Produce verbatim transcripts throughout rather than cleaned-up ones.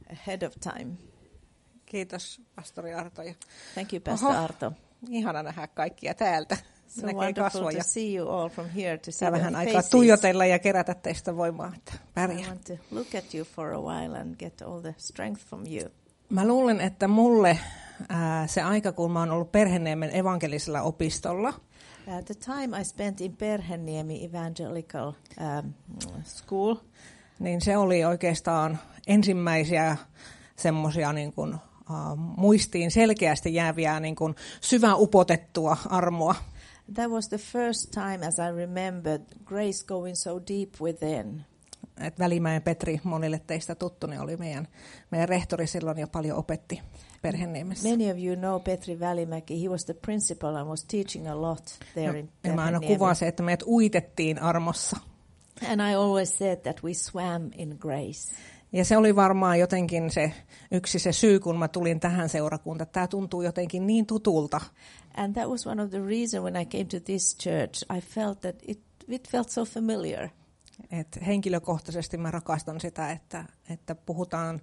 ahead of time. Kiitos, pastori Arto. Thank you, Pastor Oho, Arto. ihana nähdä kaikkia täältä. So Näkee wonderful kasvoja. to see you all from here, to see Tää the vähän aikaa faces. tuijotella ja kerätä teistä voimaa, että I pärjää. want to look at you for a while and get all the strength from you. Mä luulen, että mulle ää, se aika, kun mä oon ollut Perheniemen evankelisella opistolla, Uh, the time I spent in Perheniemi Evangelical um, School, niin se oli oikeastaan ensimmäisiä semmoisia niin kuin, uh, muistiin selkeästi jääviä niin kuin syvää upotettua armoa. that was the first time, as I remembered, grace going so deep within. Et Välimäen Petri, monille teistä tuttu, niin oli meidän, meidän rehtori silloin ja paljon opetti Perheniemessä. Many of you know Petri Välimäki. He was the principal and was teaching a lot there in Ja mä aina Perheniemi. kuvasin, että meidät uitettiin armossa. And I always said that we swam in grace. Ja se oli varmaan jotenkin se yksi se syy, kun mä tulin tähän seurakuntaan. Tämä tuntuu jotenkin niin tutulta. And that was one of the reasons when I came to this church, I felt that it, it felt so familiar. Et henkilökohtaisesti mä rakastan sitä, että, että puhutaan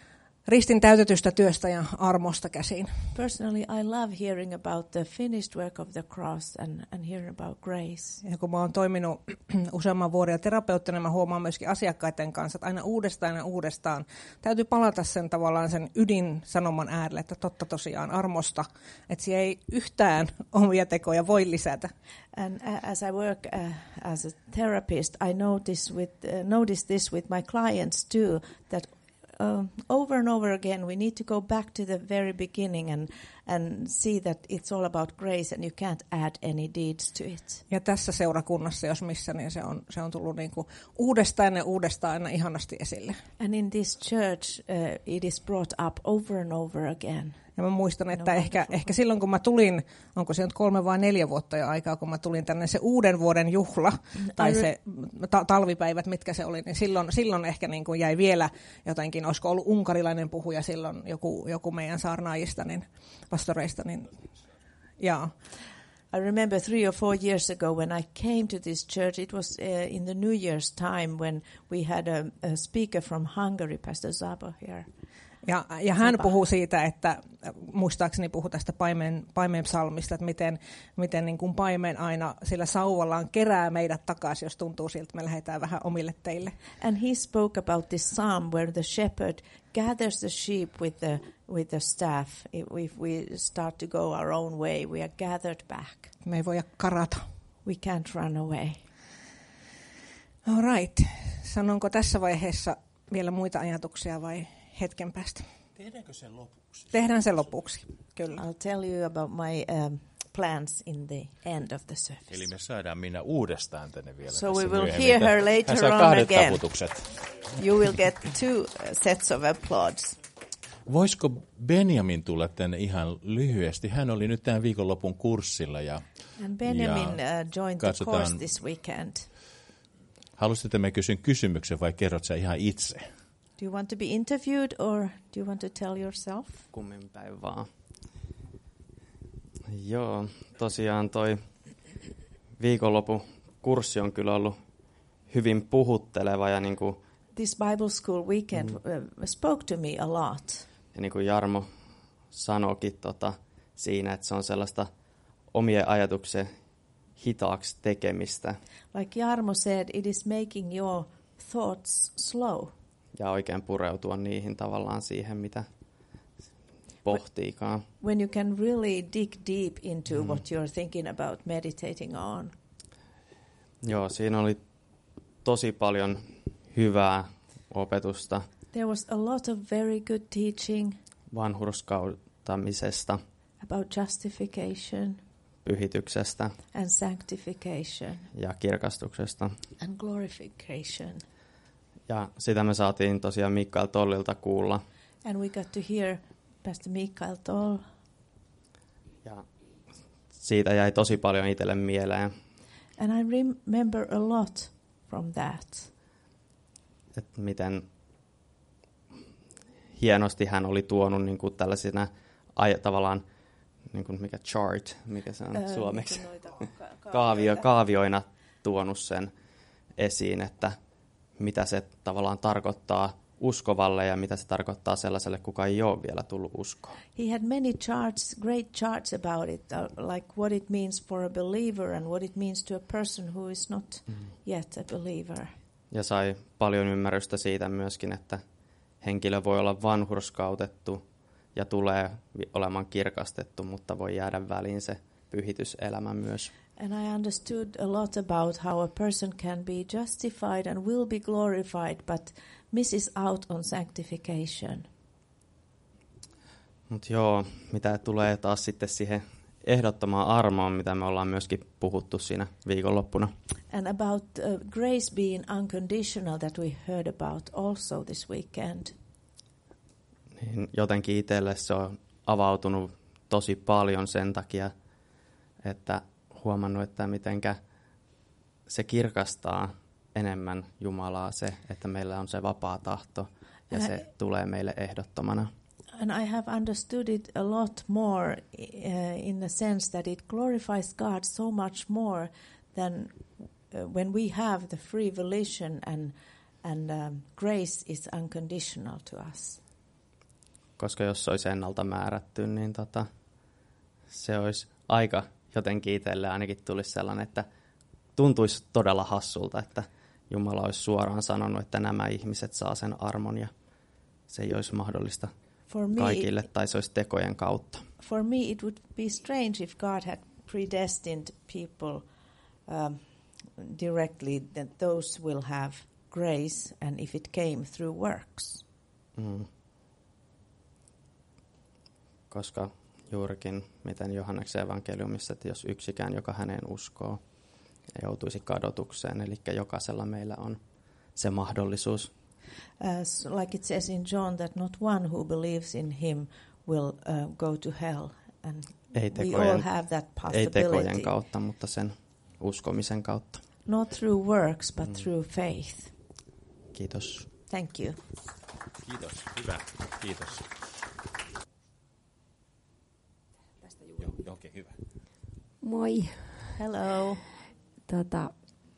ristin täytetystä työstä ja armosta käsin. Personally, I love hearing about the finished work of the cross and, and hearing about grace. Ja kun mä oon toiminut useamman vuoden terapeuttina, mä huomaan myöskin asiakkaiden kanssa, että aina uudestaan ja uudestaan täytyy palata sen tavallaan sen ydinsanoman äärelle, että totta tosiaan armosta, että siellä ei yhtään omia tekoja voi lisätä. And uh, as I work uh, as a therapist, I notice with uh, notice this with my clients too, that Uh, over and over again, we need to go back to the very beginning and and see that it's all about grace, and you can't add any deeds to it. Ja tässä seurakunnassa, jos missä, niin se on, se on tullut niin kuin uudestaan ja uudestaan aina ihanasti esille. And in this church, uh, it is brought up over and over again. Ja mä muistan, että No, ehkä, ehkä silloin kun mä tulin, onko se nyt kolme vai neljä vuotta jo aikaa, kun mä tulin tänne se uuden vuoden juhla, tai se ta- talvipäivät, mitkä se oli, niin silloin, silloin ehkä niin kuin jäi vielä jotenkin, olisiko ollut unkarilainen puhuja silloin, joku, joku meidän saarnaajista, niin pastoreista, niin jaa. I remember three or four years ago when I came to this church, it was uh, in the New Year's time when we had a, a speaker from Hungary, Pastor Zabo here. Ja, ja hän puhuu siitä, että muistaakseni puhuu tästä paimen, paimen psalmista, että miten, miten niin kuin paimen aina sillä sauvallaan kerää meidät takaisin, jos tuntuu siltä, että me lähdetään vähän omille teille. And he spoke about this psalm where the shepherd gathers the sheep with the with the staff. If, if we start to go our own way, we are gathered back. Me ei voida karata. We can't run away. All right. Sanonko tässä vaiheessa vielä muita ajatuksia vai hetken päästä? Tehdäänkö sen lopuksi? Tehdään se lopuksi, kyllä. I'll tell you about my um, plans in the end of the service. Eli me saadaan minä uudestaan tänne vielä. So tässä we will myöhemmin. hear her later Hän saa on kahdet again. taputukset. You will get two sets of applause. Voisiko Benjamin tulla tänne ihan lyhyesti? Hän oli nyt tämän viikonlopun kurssilla. Ja, And Benjamin ja uh, joined the katsotaan, course this weekend. haluaisitko me kysyn kysymyksen vai kerrot sä ihan itse? Do you want to be interviewed or do you want to tell yourself? Kummin päin vaan. Joo, tosiaan toi viikonlopun kurssi on kyllä ollut hyvin puhutteleva ja niin kuin, This Bible school weekend uh, spoke to me a lot. ja niin kuin Jarmo sanoikin tota, siinä, että se on sellaista omien ajatuksen hitaaksi tekemistä Like Jarmo said, it is making your thoughts slow. ja oikein pureutua niihin tavallaan siihen, mitä pohtiikaan. When you can really dig deep into mm. what you're thinking about meditating on. Joo, siinä oli tosi paljon hyvää opetusta There was a lot of very good teaching vanhurskauttamisesta, about justification pyhityksestä and sanctification ja kirkastuksesta. and glorification. Ja sitä me saatiin tosiaan Mikael Tollilta kuulla. And we got to hear Pastor Mikael Toll. Ja siitä jäi tosi paljon itselle mieleen, And I remember a lot from that. että miten hienosti hän oli tuonut niin kuin tällaisina aj- tavallaan, niin kuin mikä chart, mikä se on Öö, suomeksi, niin kuin noita ka- Kaavio, kaavioina tuonut sen esiin, että mitä se tavallaan tarkoittaa uskovalle ja mitä se tarkoittaa sellaiselle, kuka ei ole vielä tullut uskoon. He had many charts, great charts about it, uh, like what it means for a believer and what it means to a person who is not mm. yet a believer. Ja sai paljon ymmärrystä siitä myöskin, että henkilö voi olla vanhurskautettu ja tulee olemaan kirkastettu, mutta voi jäädä väliin se pyhityselämä myös. And I understood a lot about how a person can be justified and will be glorified, but misses out on sanctification. Mutta joo, mitä tulee taas sitten siihen ehdottomaan armoon, mitä me ollaan myöskin puhuttu siinä viikonloppuna. And about uh, grace being unconditional that we heard about also this weekend. Niin jotenkin itselle se on avautunut tosi paljon sen takia, että huomannut, että mitenkä se kirkastaa enemmän Jumalaa se, että meillä on se vapaa tahto ja se I, tulee meille ehdottomana. And I have understood it a lot more uh, in the sense that it glorifies God so much more than uh, when we have the free volition and, and um, grace is unconditional to us. Koska jos se olisi ennalta määrätty, niin tota, se olisi aika jotenkin itselle ainakin tulisi sellainen, että tuntuisi todella hassulta, että Jumala olisi suoraan sanonut, että nämä ihmiset saa sen armon ja se ei olisi mahdollista for me, kaikille tai se olisi tekojen kautta. For me it would be strange if God had predestined people um, directly that those will have grace and if it came through works. Mm. Koska juurikin, miten Johanneksen evankeliumissa, että jos yksikään, joka häneen uskoo, joutuisi kadotukseen, eli jokaisella meillä on se mahdollisuus. Uh, like it says in John, that not one who believes in him will uh, go to hell, and ei tekojen, we all have that possibility. Ei tekojen kautta, mutta sen uskomisen kautta. Not through works, but mm. through faith. Kiitos. Thank you. Kiitos. Hyvä. Kiitos. Joo, okay, hyvä. Moi. Hello. Tota,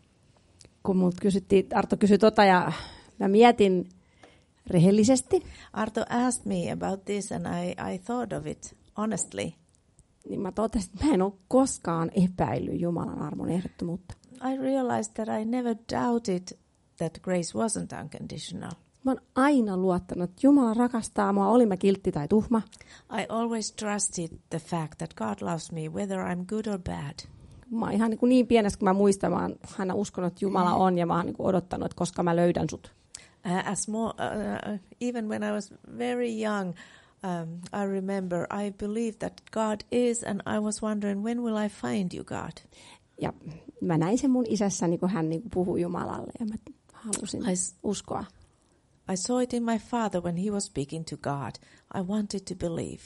kun multa kysyttiin, Arto kysyi tota ja mä mietin rehellisesti. Arto asked me about this and I, I thought of it honestly. Niin mä totesin, että mä en ole koskaan epäillyt Jumalan armon ehdottomuutta. I realized that I never doubted that grace wasn't unconditional. Mä oon aina luottanut, että Jumala rakastaa mua, oli mä kiltti tai tuhma. I always trusted the fact that God loves me, whether I'm good or bad. Mä oon ihan niin, niin pienessä, kun mä muistan, mä oon aina uskonut, että Jumala on, ja mä oon niin odottanut, että koska mä löydän sut. Uh, as more, uh, even when I was very young, um, I remember I believed that God is, and I was wondering, when will I find you, God? Ja mä näin sen mun isässäni, kun hän niin puhui Jumalalle, ja mä halusin I, uskoa. I saw it in my father when he was speaking to God. I wanted to believe.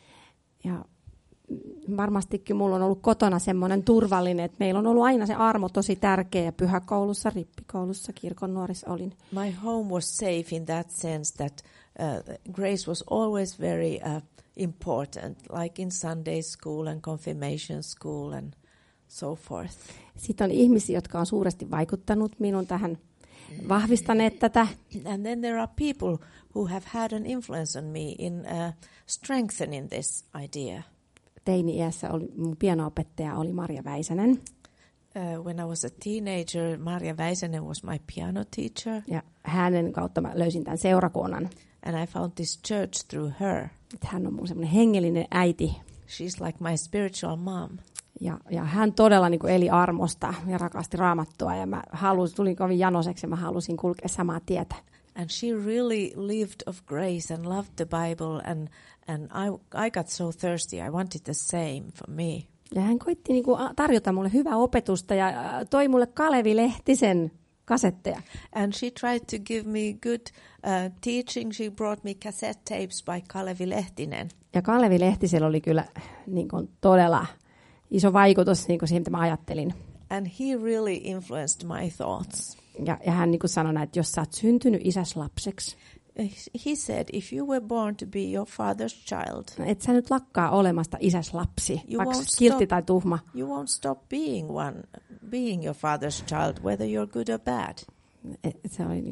Ja varmastikin mulla on ollut kotona semmoinen turvallinen, että meillä on ollut aina se armo tosi tärkeä. Pyhäkoulussa, rippikoulussa, kirkon nuorissa olin. My home was safe in that sense that uh, grace was always very uh, important, like in Sunday school and confirmation school and so forth. Sitten on ihmisiä, jotka on suuresti vaikuttanut minun tähän, vahvistaneet tätä. And then there are people who have had an influence on me in uh, strengthening this idea. Teini-iässä oli, mun piano-opettaja oli Marja Väisänen. Uh, when I was a teenager, Marja Väisänen was my piano teacher. Ja hänen kautta mä löysin tämän seurakunnan. And I found this church through her. Että hän on mun semmoinen hengellinen äiti. She's like my spiritual mom. Ja, ja hän todella niin kuin eli armosta ja rakasti Raamattua. Ja mä halusin, tulin kovin janoseksi ja mä halusin kulkea samaa tietä. And she really lived of grace and loved the Bible. And, and I, I got so thirsty. I wanted the same for me. Ja hän koitti niin kuin tarjota mulle hyvää opetusta ja toi mulle Kalevi Lehtisen kasetteja. And she tried to give me good uh, teaching. She brought me cassette tapes by Kalevi Lehtinen. Ja Kalevi Lehtisellä oli kyllä niin kuin todella iso vaikutus niin kuin siihen, mitä mä ajattelin. And he really influenced my thoughts. Ja, ja hän niin kuin sanoi, että jos sä oot syntynyt isäs lapseksi, he said, if you were born to be your father's child, et sä nyt lakkaa olemasta isäs lapsi, vaikka kiltti tai tuhma. You won't stop being one, being your father's child, whether you're good or bad. Et, et se oli niin kuin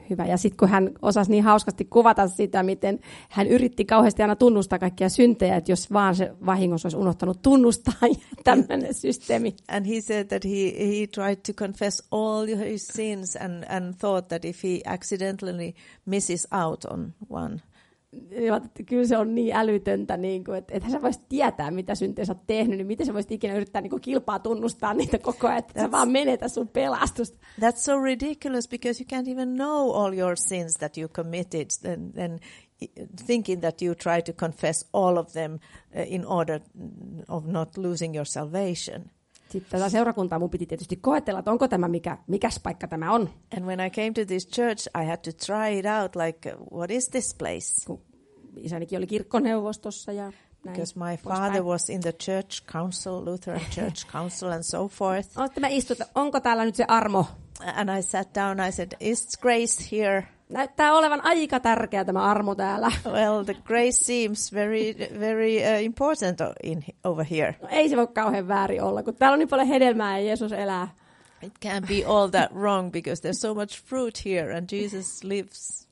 hyvä. Ja sitten kun hän osasi niin hauskasti kuvata sitä, miten hän yritti kauheasti aina tunnustaa kaikkia syntejä, että jos vaan se vahingossa olisi unohtanut tunnustaa tämmöinen systeemi. And he said that he, he tried to confess all his sins and, and thought that if he accidentally misses out on one. Ja, kyllä se on niin älytöntä, niin kuin, että ethän sä voisit tietää, mitä syntejä sä oot tehnyt, niin miten sä voisit ikinä yrittää niin kuin kilpaa tunnustaa niitä koko ajan, että sä vaan menetä sun pelastusta. That's so ridiculous because you can't even know all your sins that you committed and, and thinking that you try to confess all of them in order of not losing your salvation. Sitten tätä seurakuntaa mun piti tietysti koetella, että onko tämä, mikä, mikäs paikka tämä on. And when I came to this church, I had to try it out, like, what is this place? Kun isänikin oli kirkkoneuvostossa ja näin. Because my father was in the church council, Lutheran church council and so forth. Olette mä istut, onko täällä nyt se armo? And I sat down, I said, is grace here? Näyttää olevan aika tärkeä tämä armo täällä. Well, the grace seems very, very uh, important in, over here. No, ei se voi kauhean väärin olla, kun täällä on niin paljon hedelmää ja Jeesus elää. It can't be all that wrong because there's so much fruit here and Jesus lives.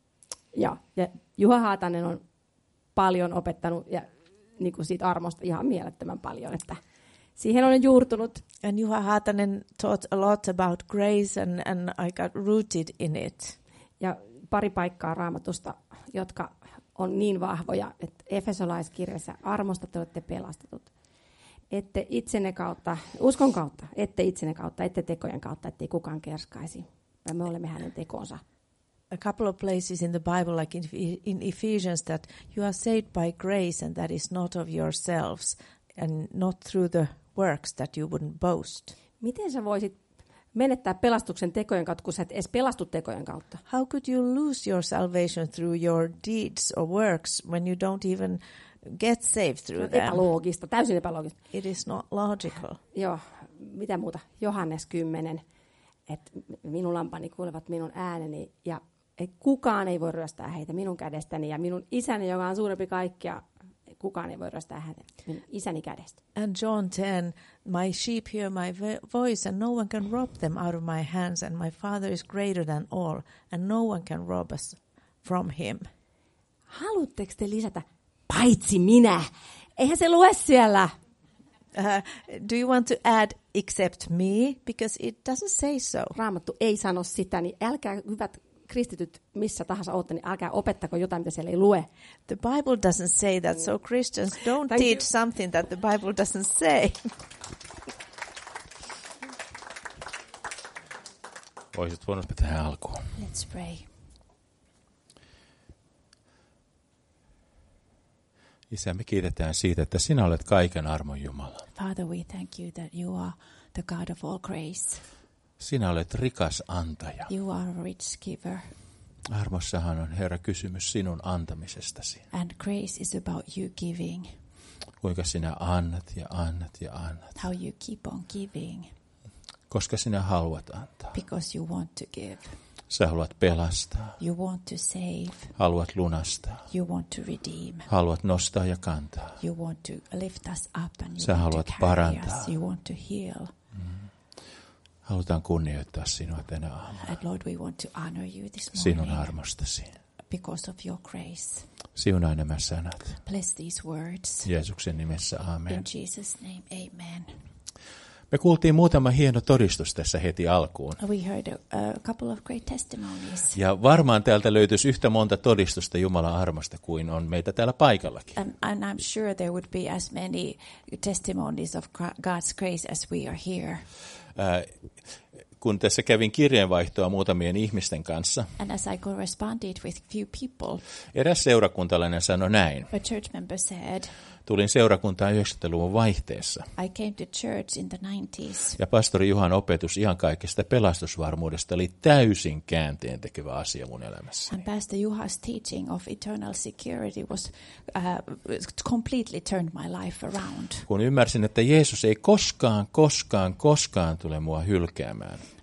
Ja, ja Juha Haatanen on paljon opettanut ja niin kuin siitä armosta ihan mielettömän paljon, että siihen olen juurtunut. And Juha Haatanen taught a lot about grace and, and I got rooted in it. Ja pari paikkaa Raamatusta, jotka on niin vahvoja, että Efesolaiskirjassa armosta te olette pelastetut. Ette itsenne kautta, uskon kautta, ette itsenne kautta, ette tekojen kautta, ettei kukaan kerskaisi. Ja me olemme hänen tekonsa. A couple of places in the Bible, like in, in Ephesians, that you are saved by grace and that is not of yourselves and not through the works that you wouldn't boast. Miten sä voisit menettää pelastuksen tekojen kautta, kun sä et edes pelastu tekojen kautta? How could you lose your salvation through your deeds or works when you don't even get saved through them? Epäloogista, täysin epäloogista. It is not logical. Joo, mitä muuta? Johannes kymmenen, että minun lampani kuulevat minun ääneni ja kukaan ei voi ryöstää heitä minun kädestäni ja minun isäni, joka on suurempi kaikkia, kukaan ei voi ryöstää häntä minun isäni kädestä. And John ten, my sheep hear my voice and no one can rob them out of my hands and my Father is greater than all and no one can rob us from him. Haluatteko te lisätä? Paitsi minä. Eihän se lue siellä. Uh, do you want to add except me? Because it doesn't say so. Raamattu ei sano sitä, niin älkää hyvät kristityt missä tahansa olette, niin älkää opettako jotain, mitä siellä ei lue. The Bible doesn't say that, so Christians don't Thank teach you. something that the Bible doesn't say. Voisit voinut tähän alkuun. Let's pray. Isä, me kiitetään siitä, että sinä olet kaiken armon Jumala. Father, we thank you that you are the God of all grace. Sinä olet rikas antaja. You are a rich giver. Armossahan on, Herra, kysymys sinun antamisestasi. And grace is about you giving. Kuinka sinä annat ja annat ja annat. How you keep on giving. Koska sinä haluat antaa. Because you want to give. Sä haluat pelastaa. You want to save. Haluat lunastaa. You want to redeem. Haluat nostaa ja kantaa. You want to lift us up and you Sä want haluat to carry parantaa. us. You want to heal. Mm. Halutaan kunnioittaa sinua tänä aamuna. And Lord, we want to honor you this morning. Sinun armostasi. Because of your grace. Siunaa nämä sanat. Bless these words. Jeesuksen nimessä, amen. In Jesus' name, amen. Me kuultiin muutama hieno todistus tässä heti alkuun. We heard a, a couple of great testimonies. Ja varmaan täältä löytyisi yhtä monta todistusta Jumalan armosta kuin on meitä täällä paikallakin. And, and I'm sure there would be as many testimonies of God's grace as we are here. Äh, kun tässä kävin kirjeenvaihtoa muutamien ihmisten kanssa, And as I corresponded with few people, eräs seurakuntalainen sanoi näin. a church member said, Tulin seurakuntaan yhdeksänkymmentäluvun vaihteessa. I came to church in the nineties. Ja pastori Juhan opetus ihan kaikesta pelastusvarmuudesta oli täysin käänteen tekevä asia mun elämässä. And Pastor Juha's teaching of eternal security was uh, completely turned my life around. Kun ymmärsin, että Jeesus ei koskaan, koskaan, koskaan tule mua hylkäämään.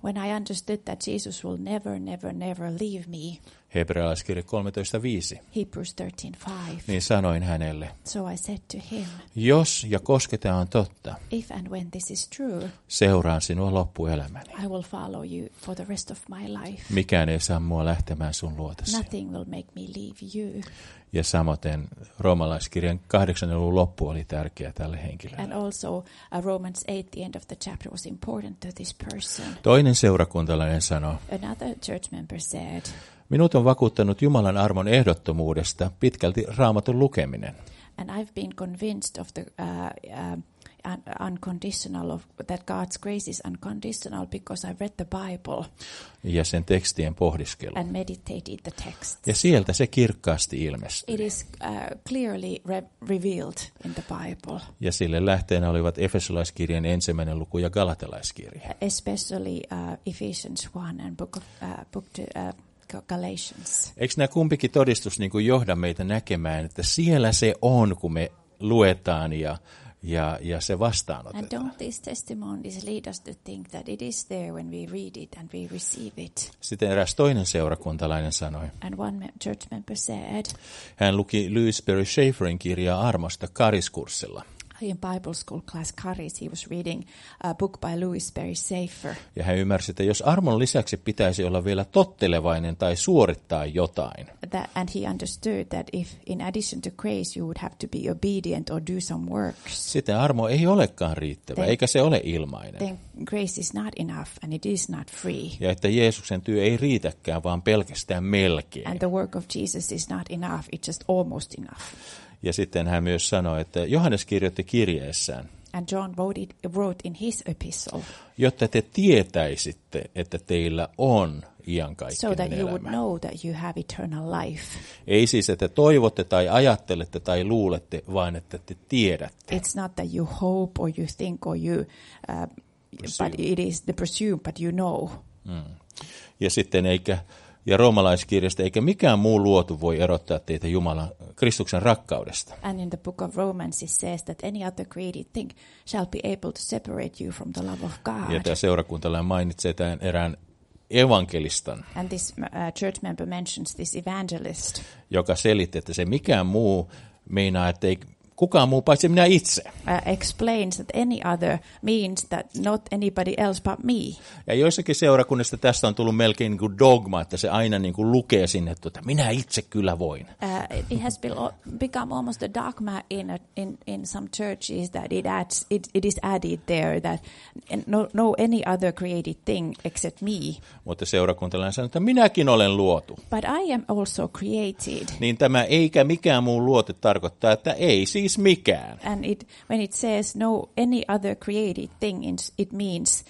When I understood that Jesus will never, never, never leave me, Hebrealaiskirje kolmetoista viisi, Hebrews thirteen five, niin sanoin hänelle, so I said to him, jos ja koska tämä on totta, if and when this is true, seuraan sinua loppuelämäni. I will follow you for the rest of my life. Mikään ei saa mua lähtemään sun luotasi. Nothing will make me leave you. Ja samoin roomalaiskirjan kahdeksannen luvun loppu oli tärkeä tälle henkilölle. And also uh, Romans eight, the end of the chapter, was important to this person. Toinen seurakuntalainen sanoi, Another church member said, minut on vakuuttanut Jumalan armon ehdottomuudesta pitkälti Raamatun lukeminen. and I've been convinced of the uh, uh, un- unconditional of that God's grace is unconditional because I read the Bible Ja sen tekstien pohdiskelu. and meditated the text. Ja sieltä se kirkkaasti ilmestyi. It is uh, clearly re- revealed in the Bible, Ja sille lähteenä olivat Efesolaiskirjan ensimmäinen luku ja Galatalaiskirja. especially uh, Ephesians one and book of uh, book to, uh, Galatians. Eikö nämä kumpikin todistus niin kuin johda meitä näkemään, että siellä se on, kun me luetaan ja, ja, ja se And vastaanotetaan. don't these testimonies lead us to think that it is there when we read it and we receive it? Sitten eräs toinen seurakuntalainen sanoi, And one me- church member said, hän luki Louis Perry Schaefferin kirjaa armosta kariskurssilla. in Bible school class Caris, he was reading a book by Louis Perry Schaeffer. Ja hän ymmärsi, että jos armon lisäksi pitäisi olla vielä tottelevainen tai suorittaa jotain, That, and he understood that if in addition to grace you would have to be obedient or do some works, sitten armo ei olekaan riittävä, Then- eikä se ole ilmainen. then grace is not enough and it is not free. Ja että Jeesuksen työ ei riitäkään, vaan pelkästään melkein. And the work of Jesus is not enough, it's just almost enough. Ja sitten hän myös sanoi, että Johannes kirjoitti kirjeessään, And John wrote, it, wrote in his epistle, jotta te tietäisitte, että teillä on so iankaikkinen that you would elämä. know that you have eternal life. Ei siis, että toivotte tai ajattelette tai luulette, vaan että te tiedätte. It's not that you hope or you think or you, uh, but it is the presume, but you know. Mm. Ja sitten eikä, ja roomalaiskirjasta, eikä mikään muu luotu voi erottaa teitä Jumalan, Kristuksen rakkaudesta. And in the book of Romans it says that any other created thing shall be able to separate you from the love of Ja God. tämä seurakuntalainen mainitsee tämän erään evankelistan, And this uh, church member mentions this evangelist joka selitti, että se mikään muu meinaa, että ei kukaan muu paitsi minä itse. uh, explains that any other means that not anybody else but me. Ja joissakin seurakunnista tästä on tullut melkein niin kuin dogma, että se aina niin kuin lukee sinne, että minä itse kyllä voin. Uh, it has been, become almost a dogma in, a, in in some churches that it adds it, it is added there that no, no any other created thing except me. Mutta seurakuntalainen sanoo, että minäkin olen luotu. But I am also created. Niin tämä eikä mikään muu luote tarkoittaa, että ei siis mikään. And it when it says no any other created thing, it means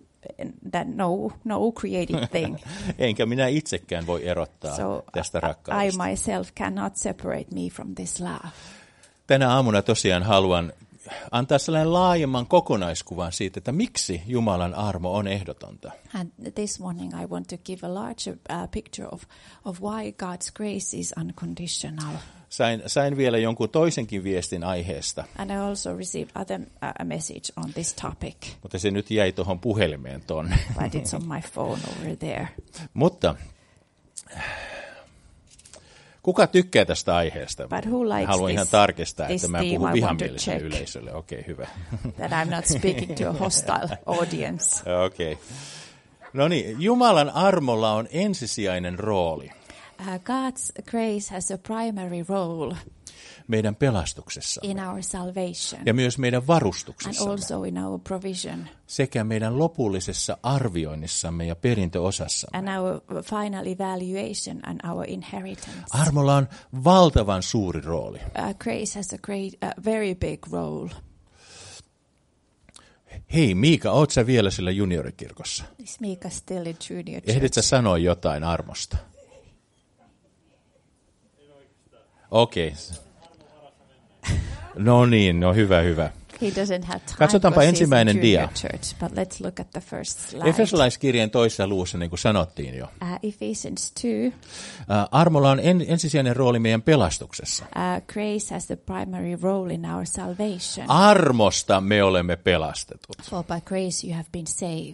that no no created thing. Enkä minä itsekään voi erottaa So tästä I rakkaudesta. myself cannot separate me from this love. Tänä aamuna tosiaan haluan antaa sellainen laajemman kokonaiskuvan siitä, että miksi Jumalan armo on ehdotonta. And this morning I want to give a larger uh, picture of, of why God's grace is unconditional. Sain, sain vielä jonkun toisenkin viestin aiheesta, And I also received other uh, a message on this topic, mutta se nyt jäi tuohon puhelimeen tonne. but it's on my phone over there. Mutta kuka tykkää tästä aiheesta? But who likes Haluan this- ihan tarkistaa, this että mä theme? I puhun want to vihamieliselle check. yleisölle. Okei, okay, hyvä. That I'm not speaking to a hostile audience. Okei. Okay. No niin, Jumalan armolla on ensisijainen rooli Uh, God's grace has a primary role meidän pelastuksessa in our salvation ja myös meidän and varustuksessa also in our provision sekä meidän lopullisessa arvioinnissamme ja perintöosassa. and our final evaluation and our inheritance. Armolla on valtavan suuri rooli. Uh, grace has a great, uh, very big role. Hei Miika, oot sä vielä sillä juniorikirkossa? Is Mika still in junior Ehdit sä church? sanoa jotain armosta? Okei. Okay. No niin, no hyvä, hyvä. He doesn't have time Katsotaanpa because he's in ensimmäinen junior dia. church, but let's look at the first slide. Efesolaiskirjeen toisessa luvussa, niin kuin sanottiin jo. Uh, Ephesians two, Ä, Armolla on en, ensisijainen rooli meidän pelastuksessa. uh, grace has the primary role in our salvation. Armosta me olemme pelastetut. For by grace you have been saved.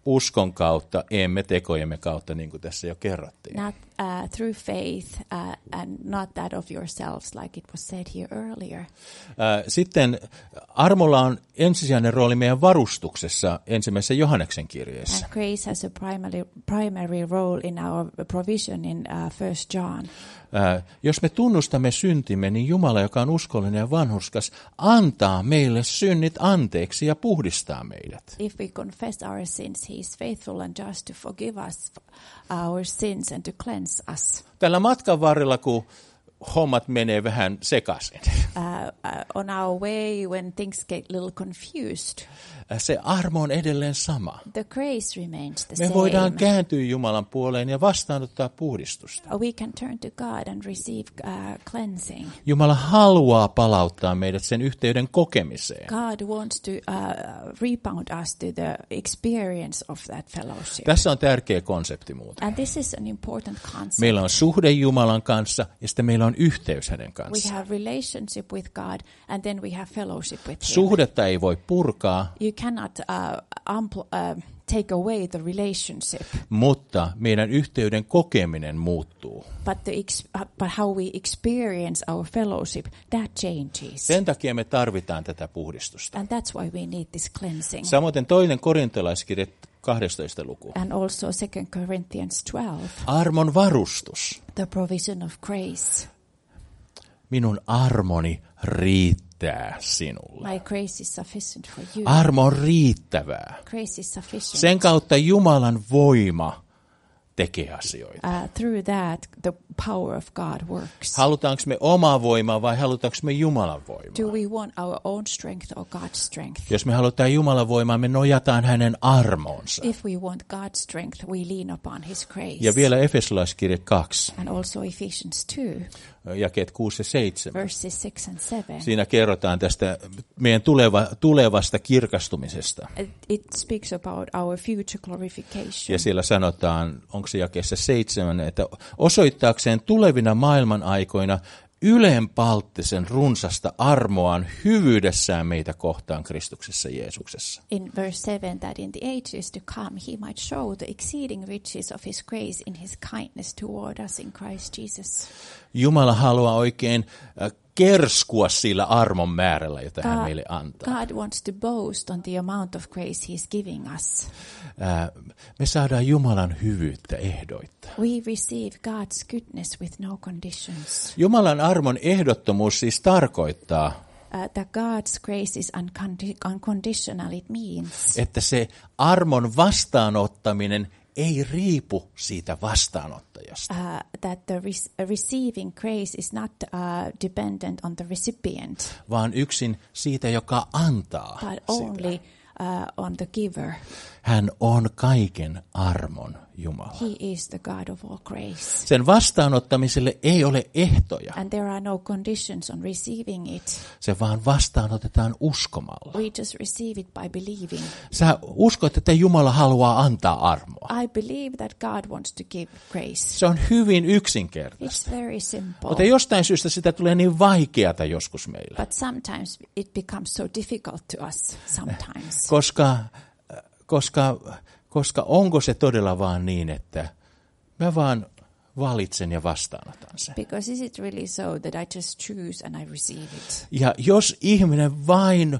uskon kautta, emme tekojemme kautta, niin kuin tässä jo kerrottiin. Not uh, through faith uh, and not that of yourselves, like it was said here earlier. Uh, sitten armolla on ensisijainen rooli meidän varustuksessa ensimmäisessä Johanneksen kirjeessä. And grace has a primary, primary role in our provision in uh, First John. Uh, jos me tunnustamme syntimme, niin Jumala, joka on uskollinen ja vanhurskas, antaa meille synnit anteeksi ja puhdistaa meidät. If we confess our sins, he is faithful and just to forgive us our sins and to cleanse us. Tällä matkan varrella, kun hommat menee vähän sekaisin, Uh, uh, on our way when things get a little confused, se armo on edelleen sama. the grace remains the Me same. voidaan kääntyä Jumalan puoleen ja vastaanottaa puhdistusta. We can turn to God and receive uh, cleansing. Jumala haluaa palauttaa meidät sen yhteyden kokemiseen. God wants to uh, rebound us to the experience of that fellowship. Tässä on tärkeä konsepti muuten. And this is an important concept. Meillä on suhde Jumalan kanssa ja sitten meillä on yhteys hänen We kanssaan. have relationship with God and then we have fellowship with Him. Suhdetta ei voi purkaa, You cannot uh, ampl- uh, take away the relationship, mutta meidän yhteyden kokeminen muuttuu. but, the ex- uh, but how we experience our fellowship, that changes. Sen takia me tarvitaan tätä puhdistusta. And that's why we need this cleansing. Samoin toinen korintolaiskirje kahdestoista luku. And also Second Corinthians twelve, Armon varustus. the provision of grace. Minun armoni riittää sinulle. My grace is sufficient for you. Armo on riittävää. Grace is sufficient. Sen kautta Jumalan voima tekee asioita. Uh, through that, the power of God works. Halutaanko me omaa voimaa vai halutaanko me Jumalan voimaa? Do we want our own strength or God's strength? Jos me halutaan Jumalan voimaa, me nojataan hänen armoonsa. If we want God's strength, we lean upon His grace. Ja vielä Efesolaiskirje kaksi, And also Ephesians two, jakeet kuusi ja seitsemän. verses six and seven. Siinä kerrotaan tästä meidän tuleva, tulevasta kirkastumisesta. It, it speaks about our future glorification. Ja siellä sanotaan, onko se jakeessa seitsemän, että osoittaakseen tulevina maailman aikoina ylenpalttisen runsasta armoaan hyvyydessään meitä kohtaan Kristuksessa Jeesuksessa. In verse seven, that in the ages to come he might show the exceeding riches of His grace in His kindness toward us in Christ Jesus. Jumala haluaa oikein äh, kerskua sillä armon määrällä, jota hän meille antaa. God wants to boast on the amount of grace He's giving us. Äh, me saadaan Jumalan hyvyyttä ehdoitta. We receive God's goodness with no conditions. Jumalan armon ehdottomuus siis tarkoittaa, Uh, that God's grace is uncondi- unconditional. It means että se armon vastaanottaminen ei riipu siitä vastaanottajasta. uh, that the re- receiving grace is not uh, dependent on the recipient, Vaan yksin siitä, joka antaa but sitä. only uh, on the giver. Hän on kaiken armon Jumala. He is the God of all grace. Sen vastaanottamiselle ei ole ehtoja. And there are no conditions on receiving it. Se vaan vastaanotetaan uskomalla. We just receive it by believing. Sä uskot, että Jumala haluaa antaa armoa. I believe that God wants to give grace. Se on hyvin yksinkertaista. It's very simple. Mutta jostain syystä sitä tulee niin vaikeata joskus meille. But sometimes it becomes so difficult to us sometimes. Koska, koska, koska onko se todella vaan niin, että mä vaan valitsen ja vastaanotan sen. Because is it really so that I just choose and I receive it? Ja jos ihminen vain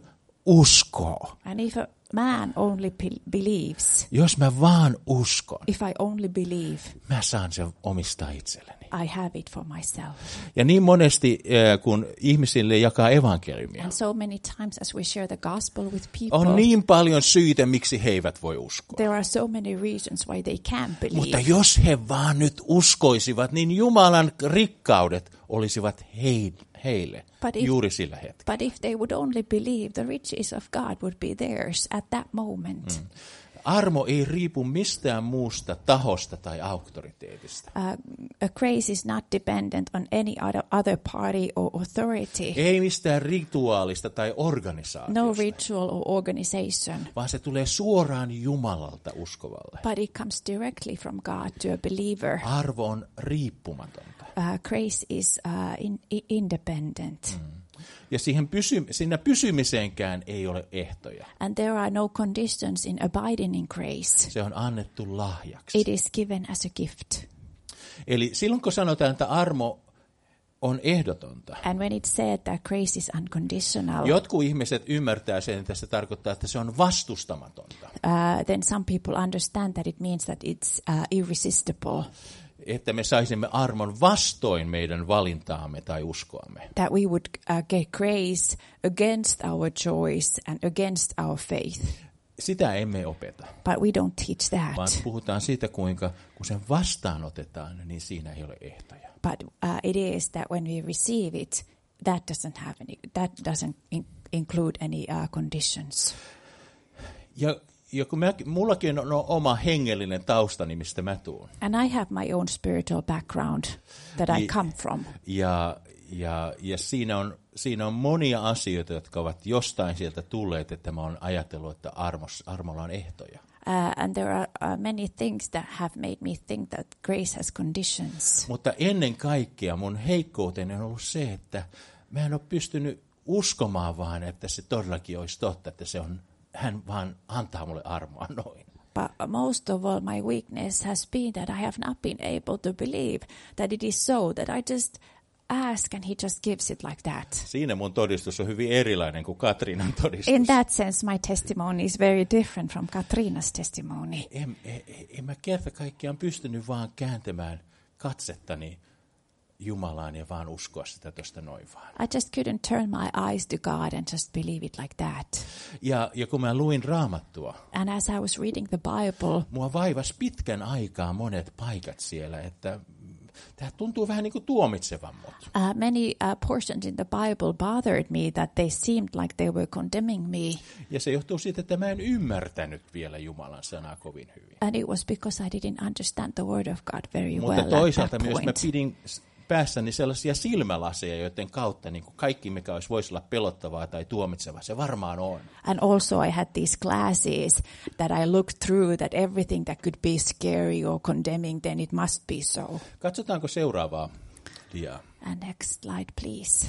uskoo, And if a man only pe- believes, jos mä vaan uskon, if I only believe, mä saan sen omistaa itselleni. I have it for myself. Ja niin monesti, äh, kun ihmisille jakaa evankeliumia, And so many times as we share the gospel with people, on niin paljon syitä, miksi he eivät voi uskoa. there are so many reasons why they can't believe. Mutta jos he vaan nyt uskoisivat, niin Jumalan rikkaudet olisivat hei, heille But if- juuri sillä hetkellä. But if they would only believe, the riches of God would be theirs at that moment. Mm. Armo ei riipu mistään muusta tahosta tai auktoriteetista. Uh, grace is not dependent on any other, other party or authority. Ei mistään rituaalista tai No organisaatiosta, ritual or organization. vaan se tulee suoraan Jumalalta uskovalle. But it comes directly from God to a believer. Arvo on riippumatonta. Uh, grace is uh, in, i- independent. Mm. Ja siihen pysy, siinä pysymiseenkään ei ole ehtoja. And there are no conditions in abiding in grace. Se on annettu lahjaksi. It is given as a gift. Eli silloin kun sanotaan, että armo on ehdotonta. And when it said that grace is unconditional, Jotkut ihmiset ymmärtää sen, että se tarkoittaa, että se on vastustamatonta. uh, then some people understand that it means that it's uh, irresistible. Että me saisimme armon vastoin meidän valintaamme tai uskoamme. That we would uh, get grace against our choice and against our faith. Sitä emme opeta, But we don't teach that. vaan puhutaan siitä, kuinka kun sen vastaanotetaan, niin siinä ei ole ehtoja. But uh, it is that when we receive it, that doesn't have any, that doesn't in, include any uh, conditions. Ja, ja kun mä, mullakin on oma hengellinen taustani, mistä mä tuun. And I have my own spiritual background that I Niin. come from. Ja, ja, ja siinä, on, siinä on monia asioita, jotka ovat jostain sieltä tulleet, että mä oon ajatellut, että armos, armolla on ehtoja. Uh, and there are uh, many things that have made me think that grace has conditions. Mutta ennen kaikkea mun heikkouteni on ollut se, että mä en ole pystynyt uskomaan vaan, että se todellakin olisi totta, että se on, hän vaan antaa mulle armoa noin. But most of all, my weakness has been that I have not been able to believe that it is so, that I just ask and he just gives it like that. Siinä mun todistus on hyvin erilainen kuin Katriinan todistus. In that sense, my testimony is very different from Katriina's testimony. En, en, en mä kerta kaikkiaan pystynyt vaan kääntämään katsettani Jumalaan ja vaan uskoa sitä tuosta noin vaan. I just couldn't turn my eyes to God and just believe it like that. Ja, ja kun mä luin Raamattua, And as I was reading the Bible, mua vaivasi pitkän aikaa monet paikat siellä, että tämä tuntuu vähän niin kuin tuomitsevan mut. uh, many uh, portions in the Bible bothered me that they seemed like they were condemning me. Ja se johtuu siitä, että mä en ymmärtänyt vielä Jumalan sanaa kovin hyvin. And it was because I didn't understand the word of God very Mutta well toisaalta at that myös mä point. pidin päässäni sellaisia silmälaseja, joiden kautta niin kuin kaikki, mikä olisi, voisi olla pelottavaa tai tuomitsevaa, se varmaan on. And also I had these glasses that I looked through, that everything that could be scary or condemning, then it must be so. Katsotaanko seuraavaa diaa. And next slide, please.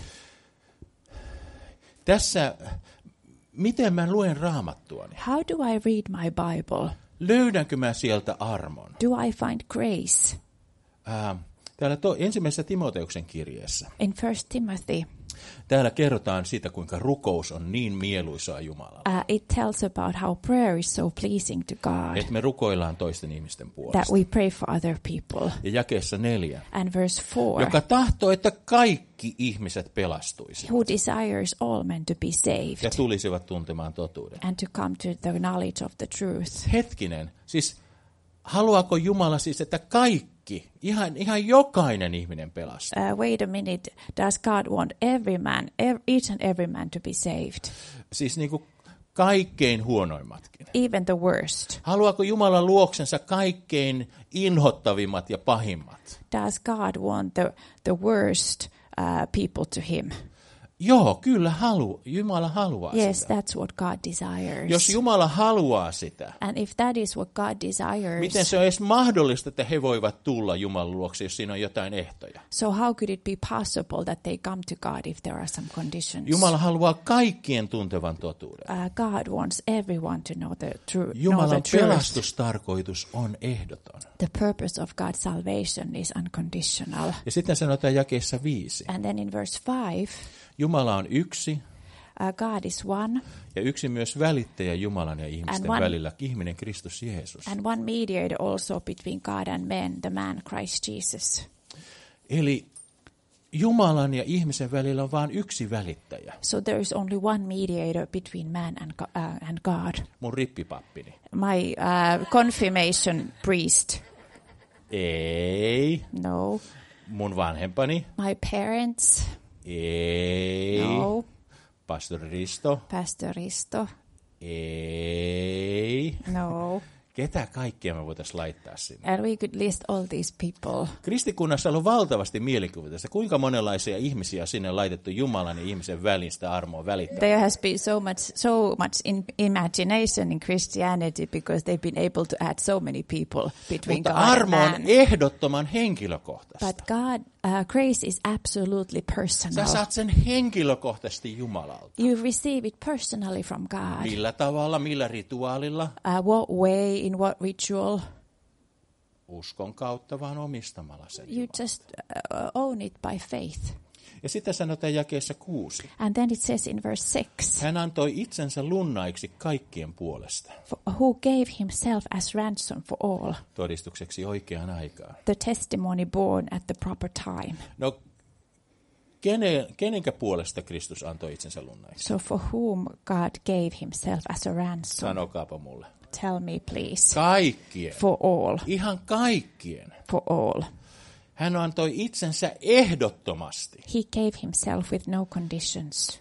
Tässä, miten mä luen Raamattuani? How do I read my Bible? Löydänkö mä sieltä armon? Do I find grace? Ää, täällä to, ensimmäisessä Timoteuksen kirjeessä. In First Timothy, Täällä kerrotaan siitä, kuinka rukous on niin mieluisaa Jumalalle. uh, it tells about how prayer is so pleasing to God, Että me rukoillaan toisten ihmisten that puolesta. we pray for other people. Ja jakeessa neljä. And verse four, Joka tahtoo, että kaikki ihmiset pelastuisivat who desires all men to be ja saved tulisivat tuntemaan totuuden. and to come to the knowledge of the truth. Hetkinen, siis haluaako Jumala siis, että kaikki, ihan, ihan jokainen ihminen pelastuu? Uh, wait a minute, does God want every man, ev- each and every man to be saved? Siis niin kuin kaikkein huonoimmatkin. Even the worst. Haluaako Jumala luoksensa kaikkein inhottavimmat ja pahimmat? Does God want the, the worst uh, people to him? Joo, kyllä halu, Jumala haluaa Yes, sitä. that's what God desires. Jos Jumala haluaa sitä, And if that is what God desires, miten se on edes mahdollista, että he voivat tulla Jumalan luokse, jos siinä on jotain ehtoja? so how could it be possible that they come to God if there are some conditions? Jumala haluaa kaikkien tuntevan totuuden. Uh, God wants everyone to know the, tru- know Jumalan the truth. pelastustarkoitus on ehdoton. The purpose of God's salvation is unconditional. Ja sitten sanotaan jakeessa viisi. And then in verse five, Jumala on yksi uh, God is one, ja yksi myös välittäjä Jumalan ja ihmisten And one- välillä, ihminen Kristus Jeesus. and one mediator also between God and men, the man Christ Jesus. Eli Jumalan ja ihmisen välillä on vain yksi välittäjä, So there is only one mediator between man and, Go- uh, and God. mun rippipappini. My uh, confirmation priest, Ei. no. Mun vanhempani. My parents, Ei. no. Pastori Risto. Pastor Risto, Ei. no. Ketä kaikkia me voitaisiin laittaa sinne? And we could list all these people. Kristikunnassa on valtavasti mielikuvitusta. Kuinka monenlaisia ihmisiä on sinne laitettu Jumalan ja ihmisen välistä armoa välittämään? There has been so much, so much in imagination in Christianity because they've been able to add so many people between Mutta God and armo on man. ehdottoman henkilökohtaista. But God, Uh, grace is absolutely Sä personal. saat sen henkilökohtaisesti Jumalalta. You receive it personally from God. Millä tavalla, millä rituaalilla? Uh, what way, in what ritual? Uskon kautta, vaan omistamalla sen You Jumalan. just uh, own it by faith. Ja sitten sanotaan jakeessa kuusi. And then it says in verse six, Hän antoi itsensä lunnaiksi kaikkien puolesta. "For- who gave himself as ransom for all, Todistukseksi oikeaan aikaan. the testimony born at the proper time." No, kenen, kenenkä puolesta Kristus antoi itsensä lunnaiksi? So for whom God gave himself as a ransom? Sanokaapa mulle. Tell me please. Kaikkien. For all. Ihan kaikkien. For all. Hän antoi itsensä ehdottomasti. He gave himself with no conditions,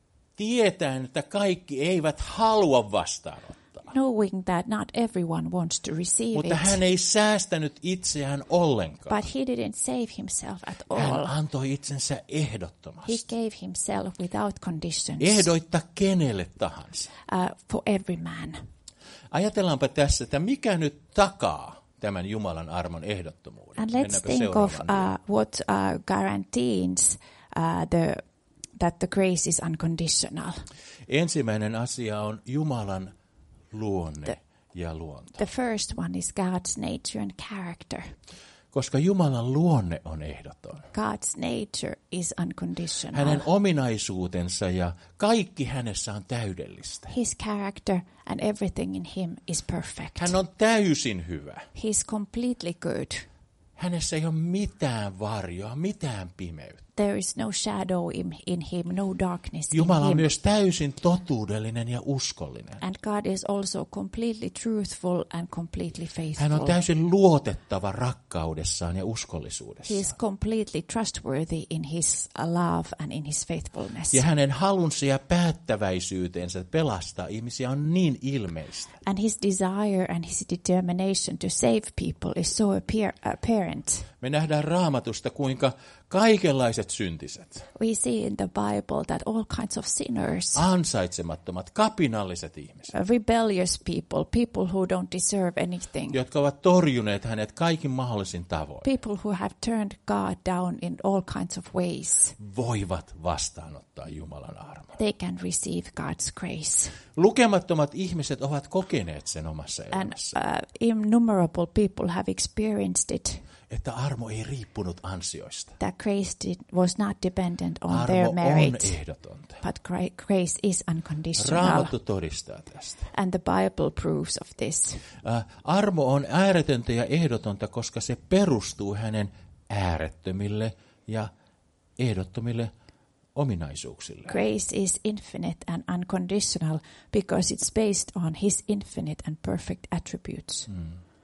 Tietäen, että kaikki eivät halua vastaanottaa. knowing that not everyone wants to receive Mutta it. hän ei säästänyt itseään ollenkaan. But he didn't save himself at Hän all. antoi itsensä He ehdottomasti. gave himself without conditions Ehdoitta kenelle tahansa. uh, for every man. Ajatellaanpa tässä, että mikä nyt takaa tämän Jumalan armon ehdottomuuden. And let's Mennäänpä think of seuraavaan. uh, what uh, guarantees uh, the that the grace is unconditional. Ensimmäinen asia on Jumalan luonne The- ja luonto. The first one is God's nature and character. Koska Jumalan luonne on ehdoton. God's nature is unconditional. Hänen ominaisuutensa ja kaikki hänessä on täydellistä. His character and everything in him is perfect. Hän on täysin hyvä. He's completely good. Hänessä ei ole mitään varjoa, mitään pimeyttä. There is no shadow in, in him, no darkness Jumala in on him. myös täysin totuudellinen ja uskollinen. And God is also completely truthful and completely Hän on faithful. täysin luotettava rakkaudessaan ja He is uskollisuudessaan. completely trustworthy in his uh, love and in his faithfulness. Ja hänen halunsa ja päättäväisyytensä pelastaa ihmisiä on niin ilmeistä. And his desire and his determination to save people is so appear, apparent. Me nähdään Raamatusta, kuinka kaikenlaiset syntiset, We see in the Bible that all kinds of sinners, ansaitsemattomat, kapinalliset ihmiset, uh, rebellious people, people who don't deserve anything, jotka ovat torjuneet hänet kaikin mahdollisin tavoin, people who have turned God down in all kinds of ways, voivat vastaanottaa Jumalan armon. they can receive God's grace. Lukemattomat ihmiset ovat kokeneet sen omassa And elämässään, uh, innumerable people have experienced it, että armo ei riippunut ansioista. that grace did, was not dependent on Armo their on merit, ehdotonta. but gra- grace is unconditional. Raamattu todistaa tästä. And the Bible proves of this. Ä, Armo on ääretöntä ja ehdotonta, koska se perustuu hänen äärettömille ja ehdottomille ominaisuuksille. Grace is infinite and unconditional because it's based on his infinite and perfect attributes. Mm.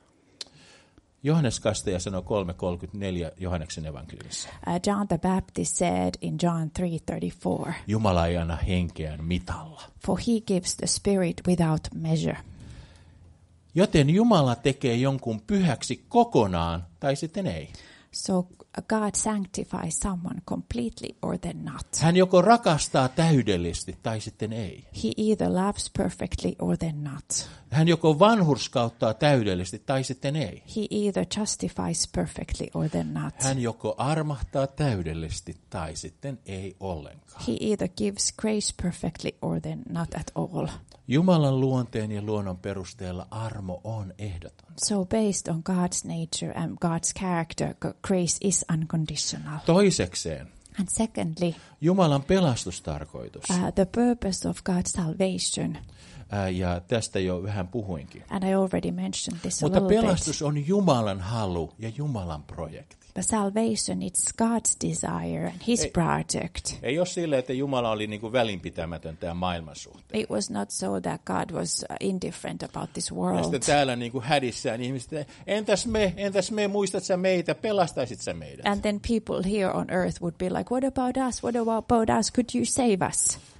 Johannes Kastaja sanoi kolme kolmekymmentäneljä Johanneksen evankeliumissa. Uh, John the Baptist said in John three thirty-four, Jumala ei anna henkeään mitalla. "For he gives the Spirit without measure." Joten Jumala tekee jonkun pyhäksi kokonaan, tai sitten ei. So God sanctifies someone completely or then not. Hän joko rakastaa täydellisesti, tai sitten ei. He either loves perfectly or then not. Hän joko vanhurskauttaa täydellisesti, tai sitten ei. He either justifies perfectly or then not. Hän joko armahtaa täydellisesti, tai sitten ei ollenkaan. He either gives grace perfectly or then not at all. Jumalan luonteen ja luonnon perusteella armo on ehdoton. So based on God's nature and God's character, g- grace is unconditional. Toisekseen, And secondly, Jumalan pelastustarkoitus, uh, the purpose of God's salvation, ää, ja tästä jo vähän puhuinkin. and I already mentioned this a Mutta little pelastus on Jumalan halu ja Jumalan projekti. bit. But salvation, it's God's desire and his Ei- project. Ei ole silleen, että Jumala oli niin kuin välinpitämätön tämän maailman suhteen. It was not so that God was uh, indifferent about this Ja world. sitten täällä niin kuin hädissään ihmiset, entäs me, entäs me, muistat sä meitä, pelastaisit sä meidät? And then people here on earth would be like, what about us? What about us? Could you save us?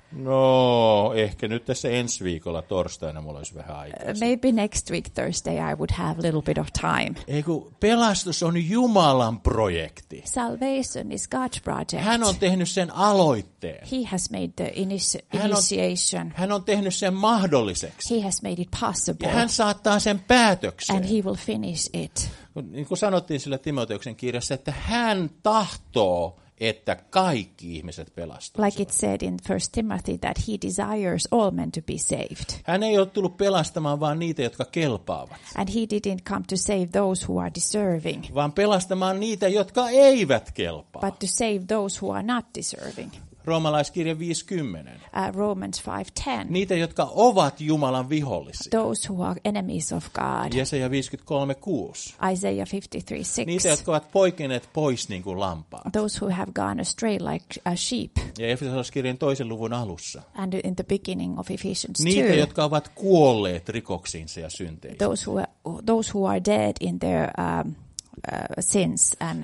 No, ehkä nyt tässä ensi viikolla torstaina mulla olisi vähän aikaa. Uh, maybe next week Thursday I would have a little bit of time. Ei kun pelastus on Jumalan projekti. Salvation is God's project. Hän on tehnyt sen aloitteen. He has made the initi- Hän on, initiation. hän on tehnyt sen mahdolliseksi. He has made it possible. Ja hän saattaa sen päätökseen. And he will finish it. Niin kuin sanottiin sillä Timoteuksen kirjassa, että hän tahtoo, että kaikki ihmiset pelastuisivat. Like it said in First Timothy that he desires all men to be saved. Hän ei ole tullut pelastamaan vaan niitä, jotka kelpaavat. And he didn't come to save those who are deserving, Vaan pelastamaan niitä, jotka eivät kelpaa. but to save those who are not deserving. Roomalaiskirja viisikymmentä. Uh, Romans five ten. Niitä, jotka ovat Jumalan vihollisia. Those who are enemies of God. Jesaja viisikymmentäkolme kuusi. Isaiah fifty-three six. Niitä, jotka ovat poikineet pois niin kuin lampaat. Those who have gone astray like a sheep. Ja Efesolaiskirjan toisen luvun alussa. And in the beginning of Ephesians Niitä, two. jotka ovat kuolleet rikoksiinsa ja synteihin. Those who are, those who are dead in their um, uh, sins and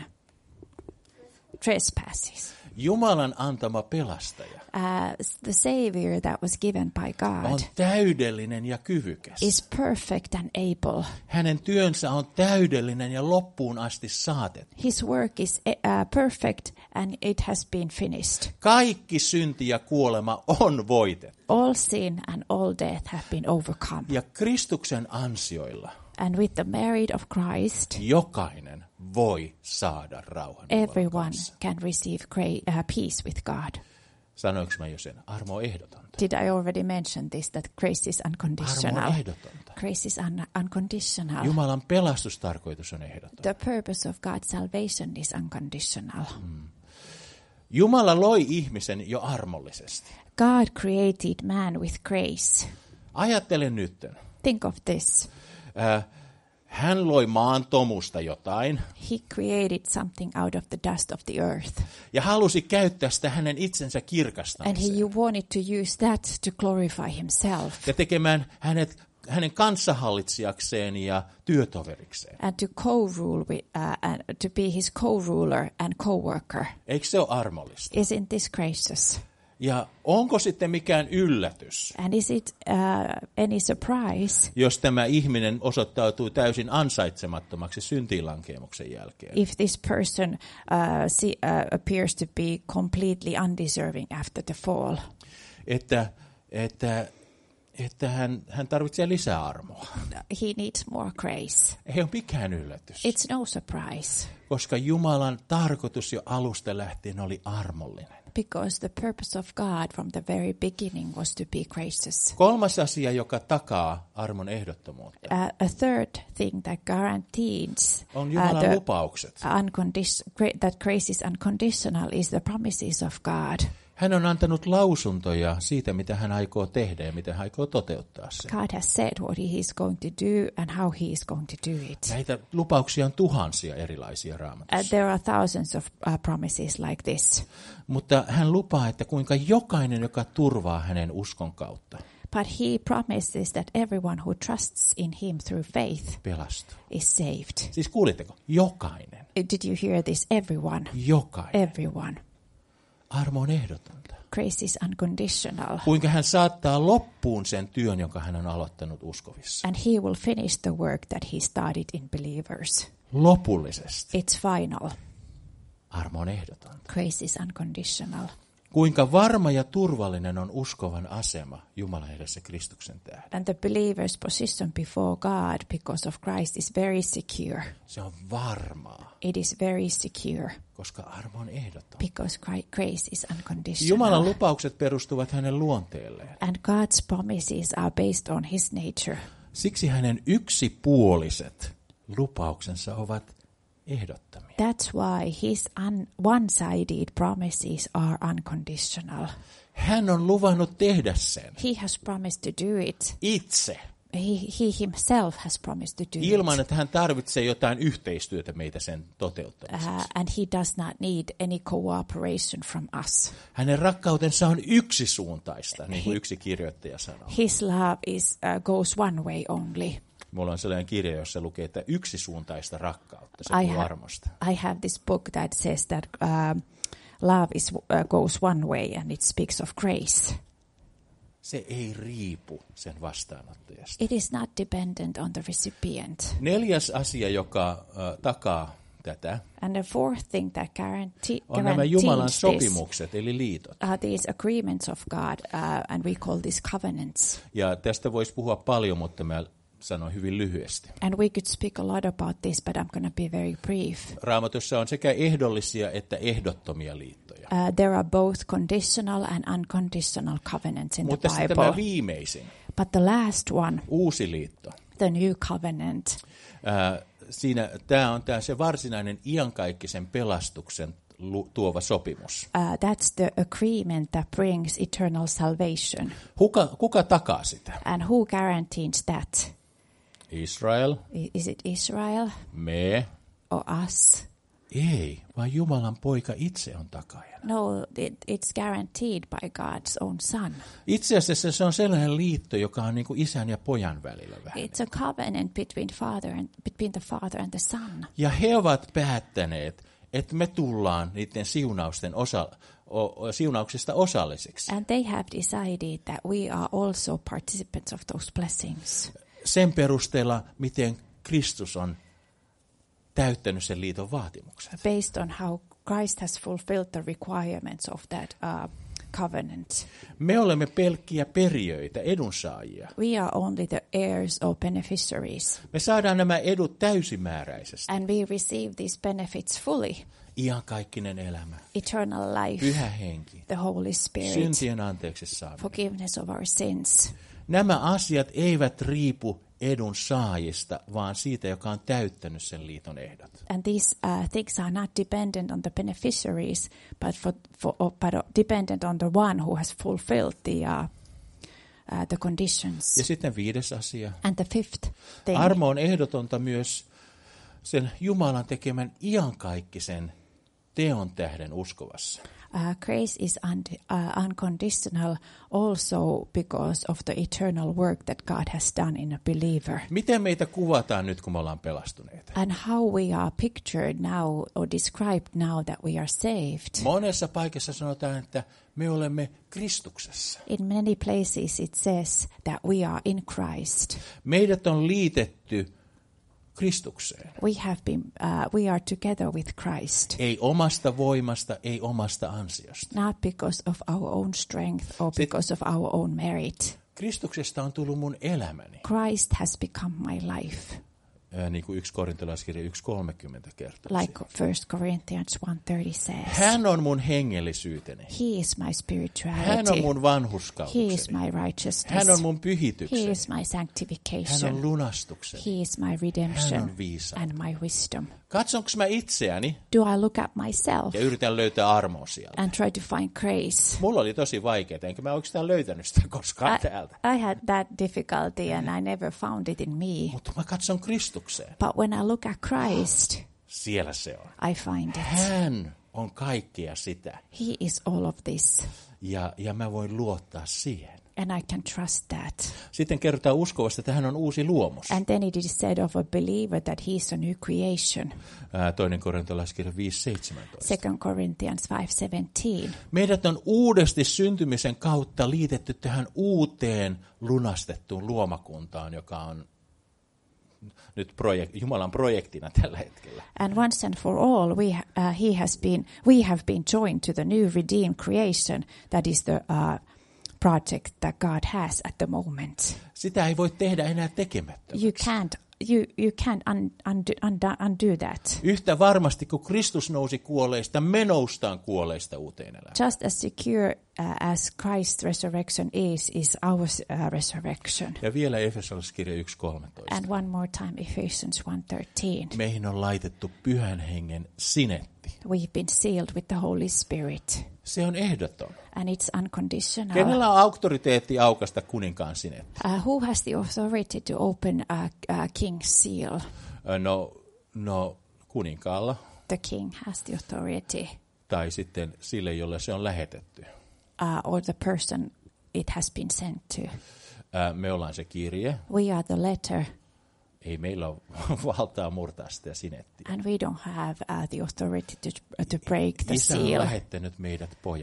trespasses. Jumalan antama pelastaja Uh, the Savior that was given by God on täydellinen ja kyvykäs. is perfect and able. Hänen työnsä on täydellinen ja loppuun asti saatettu. His work is uh, perfect and it has been finished. Kaikki synti ja kuolema on voitettu. All sin and all death have been overcome. Ja Kristuksen ansioilla And with the merit of Christ, jokainen voi saada rauhan Jumalan everyone kanssa. can receive great, uh, peace with God. Sanoinko mä jo sen? Armo on ehdotonta. Did I already mention this, that grace is Armo unconditional? on ehdotonta. Grace is un- unconditional. Jumalan pelastustarkoitus on ehdoton. The purpose of God's salvation is unconditional. Jumala loi ihmisen jo armollisesti. God created man with grace. Ajattele nyt. Think of this. Äh, hän loi maan tomusta jotain He created something out of the dust of the earth. ja halusi käyttää sitä hänen itsensä And he kirkastamiseen you wanted to use that to glorify himself ja tekemään hänet hänen kanssahallitsijakseen ja työtoverikseen. and to co-rule with, uh, and to be his co-ruler and co-worker. Eikö se ole armollista? Isn't this gracious? Ja onko sitten mikään yllätys, And is it uh, any surprise jos tämä ihminen osoittautuu täysin ansaitsemattomaksi syntiinlankeemuksen jälkeen? if this person uh, see, uh, appears to be completely undeserving after the fall? Että, että, että hän, hän tarvitsee lisää armoa. He needs more grace. Ei ole mikään yllätys, It's no surprise, koska Jumalan tarkoitus jo alusta lähtien oli armollinen. because the purpose of God from the very beginning was to be gracious. Kolmas asia, joka takaa armon ehdottomuutta, Uh, a third thing that guarantees on uh, Jumalan the lupaukset. uncondi- gra- that grace is unconditional is the promises of God. Hän on antanut lausuntoja siitä, mitä hän aikoo tehdä ja miten hän aikoo toteuttaa sen. God has said what he is going to do and how he is going to do it. Näitä lupauksia on tuhansia erilaisia Uh, Raamatussa. there are thousands of uh, promises like this. Mutta hän lupaa, että kuinka jokainen, joka turvaa hänen uskon kautta, But he promises that everyone who trusts in him through faith pelastuu. is saved. Siis kuulitteko? Jokainen. Did you hear this? Everyone. Jokainen. Everyone. Armo on ehdotonta. Grace is unconditional. Kuinka hän saattaa loppuun sen työn, jonka hän on aloittanut uskovissa. And he will finish the work that he started in believers. Lopullisesti. It's final. Armo on ehdotonta. Grace is unconditional. Kuinka varma ja turvallinen on uskovan asema Jumalan edessä Kristuksen tähden. And the believer's position before God because of Christ is very secure. Se on varmaa, It is very secure koska armo on ehdoton. because Christ, grace is unconditional. Jumalan lupaukset perustuvat hänen luonteelleen. And God's promises are based on his nature. Siksi hänen yksipuoliset lupauksensa ovat ehdottomia. That's why his un- one-sided promises are unconditional. Hän on luvannut tehdä sen He has promised to do it. itse, He, he himself has promised to do ilman it. että hän tarvitsee jotain yhteistyötä meitä sen toteuttamiseksi. Uh, and he does not need any cooperation from us. Hänen rakkautensa on yksisuuntaista, niin kuin yksi kirjoittaja sanoo. His love is uh, goes one way only. Mulla on sellainen kirja, jossa lukee, että yksisuuntaista rakkautta, se I, puhuu ha- armosta. I have this book that says that uh, love is uh, goes one way and it speaks of grace. se ei riipu sen vastaanottajasta. It is not dependent on the recipient. Neljäs asia, joka uh, takaa tätä, And the fourth thing that guarantee, on nämä Jumalan guarantees this sopimukset, eli liitot. are these agreements of God, uh, and we call these covenants. Ja tästä voisi puhua paljon, mutta mä sanon hyvin lyhyesti. And we could speak a lot about this, but I'm going to be very brief. Raamatussa on sekä ehdollisia että ehdottomia liittoja. Uh, there are both conditional and unconditional covenants in Mutta the sitten Bible. tämä viimeisin, But the last one, uusi liitto, the new covenant, ää, siinä tämä on tämä se varsinainen iankaikkisen pelastuksen lu- tuova sopimus. uh, that's the agreement that brings eternal salvation. Kuka, kuka takaa sitä? And who guarantees that? Israel, I- Is it Israel me, or us? ei, vaan Jumalan poika itse on takaajana. No, it, it's guaranteed by God's own Son. Itse asiassa se on sellainen liitto, joka on niin kuin isän ja pojan välillä vähän. It's a covenant between father and between the father and the son. Ja he ovat päättäneet, että me tullaan niiden siunausten osa, o, siunauksista osallisiksi. And they have decided that we are also participants of those blessings. Sen perusteella, miten Kristus on täyttänyt sen liiton vaatimukset. Based on how Christ has fulfilled the requirements of that uh, covenant. Me olemme pelkkiä perijöitä, edunsaajia. We are only the heirs or beneficiaries. Me saadaan nämä edut täysimääräisesti. And we receive these benefits fully. Iankaikkinen elämä, Eternal life, pyhä henki, the Holy Spirit, syntien anteeksi saaminen. forgiveness of our sins. Nämä asiat eivät riipu edun saajista, vaan siitä, joka on täyttänyt sen liiton ehdot. And these uh, things are not dependent on the beneficiaries, but for, for or, but dependent on the one who has fulfilled the uh, uh, the conditions. Ja sitten viides asia. And the fifth thing, Armo on ehdotonta myös sen Jumalan tekemän iankaikkisen teon tähden uskovassa. uh, grace is un- uh, unconditional also because of the eternal work that God has done in a believer. Miten meitä kuvataan nyt, kun me ollaan pelastuneita? And how we are pictured now or described now that we are saved. Monessa paikassa sanotaan, että me olemme Kristuksessa. In many places it says that we are in Christ. Meidät on liitetty Kristukseen. We have been, uh, we are together with Christ, Ei omasta voimasta, ei omasta ansiosta. not because of our own strength or because of our own merit. Kristuksesta on tullut mun elämäni. Christ has become my life, Ää, niin kuin yksi korintolaiskirja yksi kolmekymmentä kertoo. like First Corinthians one thirty says. Hän on mun hengellisyyteni. He is my Hän on spirituality. mun He is vanhurskautukseni. my righteousness. Hän on mun He pyhitykseni. is my Hän on sanctification. lunastukseni. He is my Hän redemption on viisaus. and my wisdom. Katsonko mä itseäni Do I look at myself ja yritän löytää armoa sieltä? and try to find grace? Mulla oli tosi vaikeaa, enkä mä oikeastaan löytänyt sitä koskaan I, täältä. I had that difficulty and I never found it in me. Mutta mä katson Kristukseen. But when I look at Christ, Siellä se on. I find it. Hän on kaikkea sitä. He is all of this. Ja, ja mä voin luottaa siihen. And I can trust that. Sitten kerrotaan uskovasta, että hän on uusi luomus. And then it is said of a believer that he is a new creation. Ää, toinen korintolaiskirja viisi seitsemäntoista. Second Corinthians five seventeen. Meidät on uudesti syntymisen kautta liitetty tähän uuteen lunastettuun luomakuntaan, joka on nyt projek- Jumalan projektina tällä hetkellä. And once and for all, we uh, he has been we have been joined to the new redeemed creation that is the uh, project that God has at the moment. Sitä ei voi tehdä enää tekemättömäksi. You can't you you can't un, undo, undo, undo that. Yhtä varmasti, kun Kristus nousi kuolleista, me noustaan kuolleista uuteen elämään. Just as secure uh, as Christ's resurrection is, is our uh, resurrection. Ja vielä Efesolaiskirja yksi kolmetoista. And one more time, Ephesians one thirteen. Meihin on laitettu pyhän hengen sinetti. We've been sealed with the Holy Spirit, Se on ehdoton. and it's unconditional. Kenellä on auktoriteetti aukasta kuninkaan sinettä? Uh, who has the authority to open a, a king's seal? Ö, No, no kuninkaalla The king has the authority, tai sitten sille, jolle se on lähetetty. uh, or the person it has been sent to. Ää, Me ollaan se kirje. We are the letter, Ei meillä ole valtaa murtaa sitä sinettiä. and we don't have uh, the authority to, uh, to break the Isä on seal. lähettänyt meidät pojalle.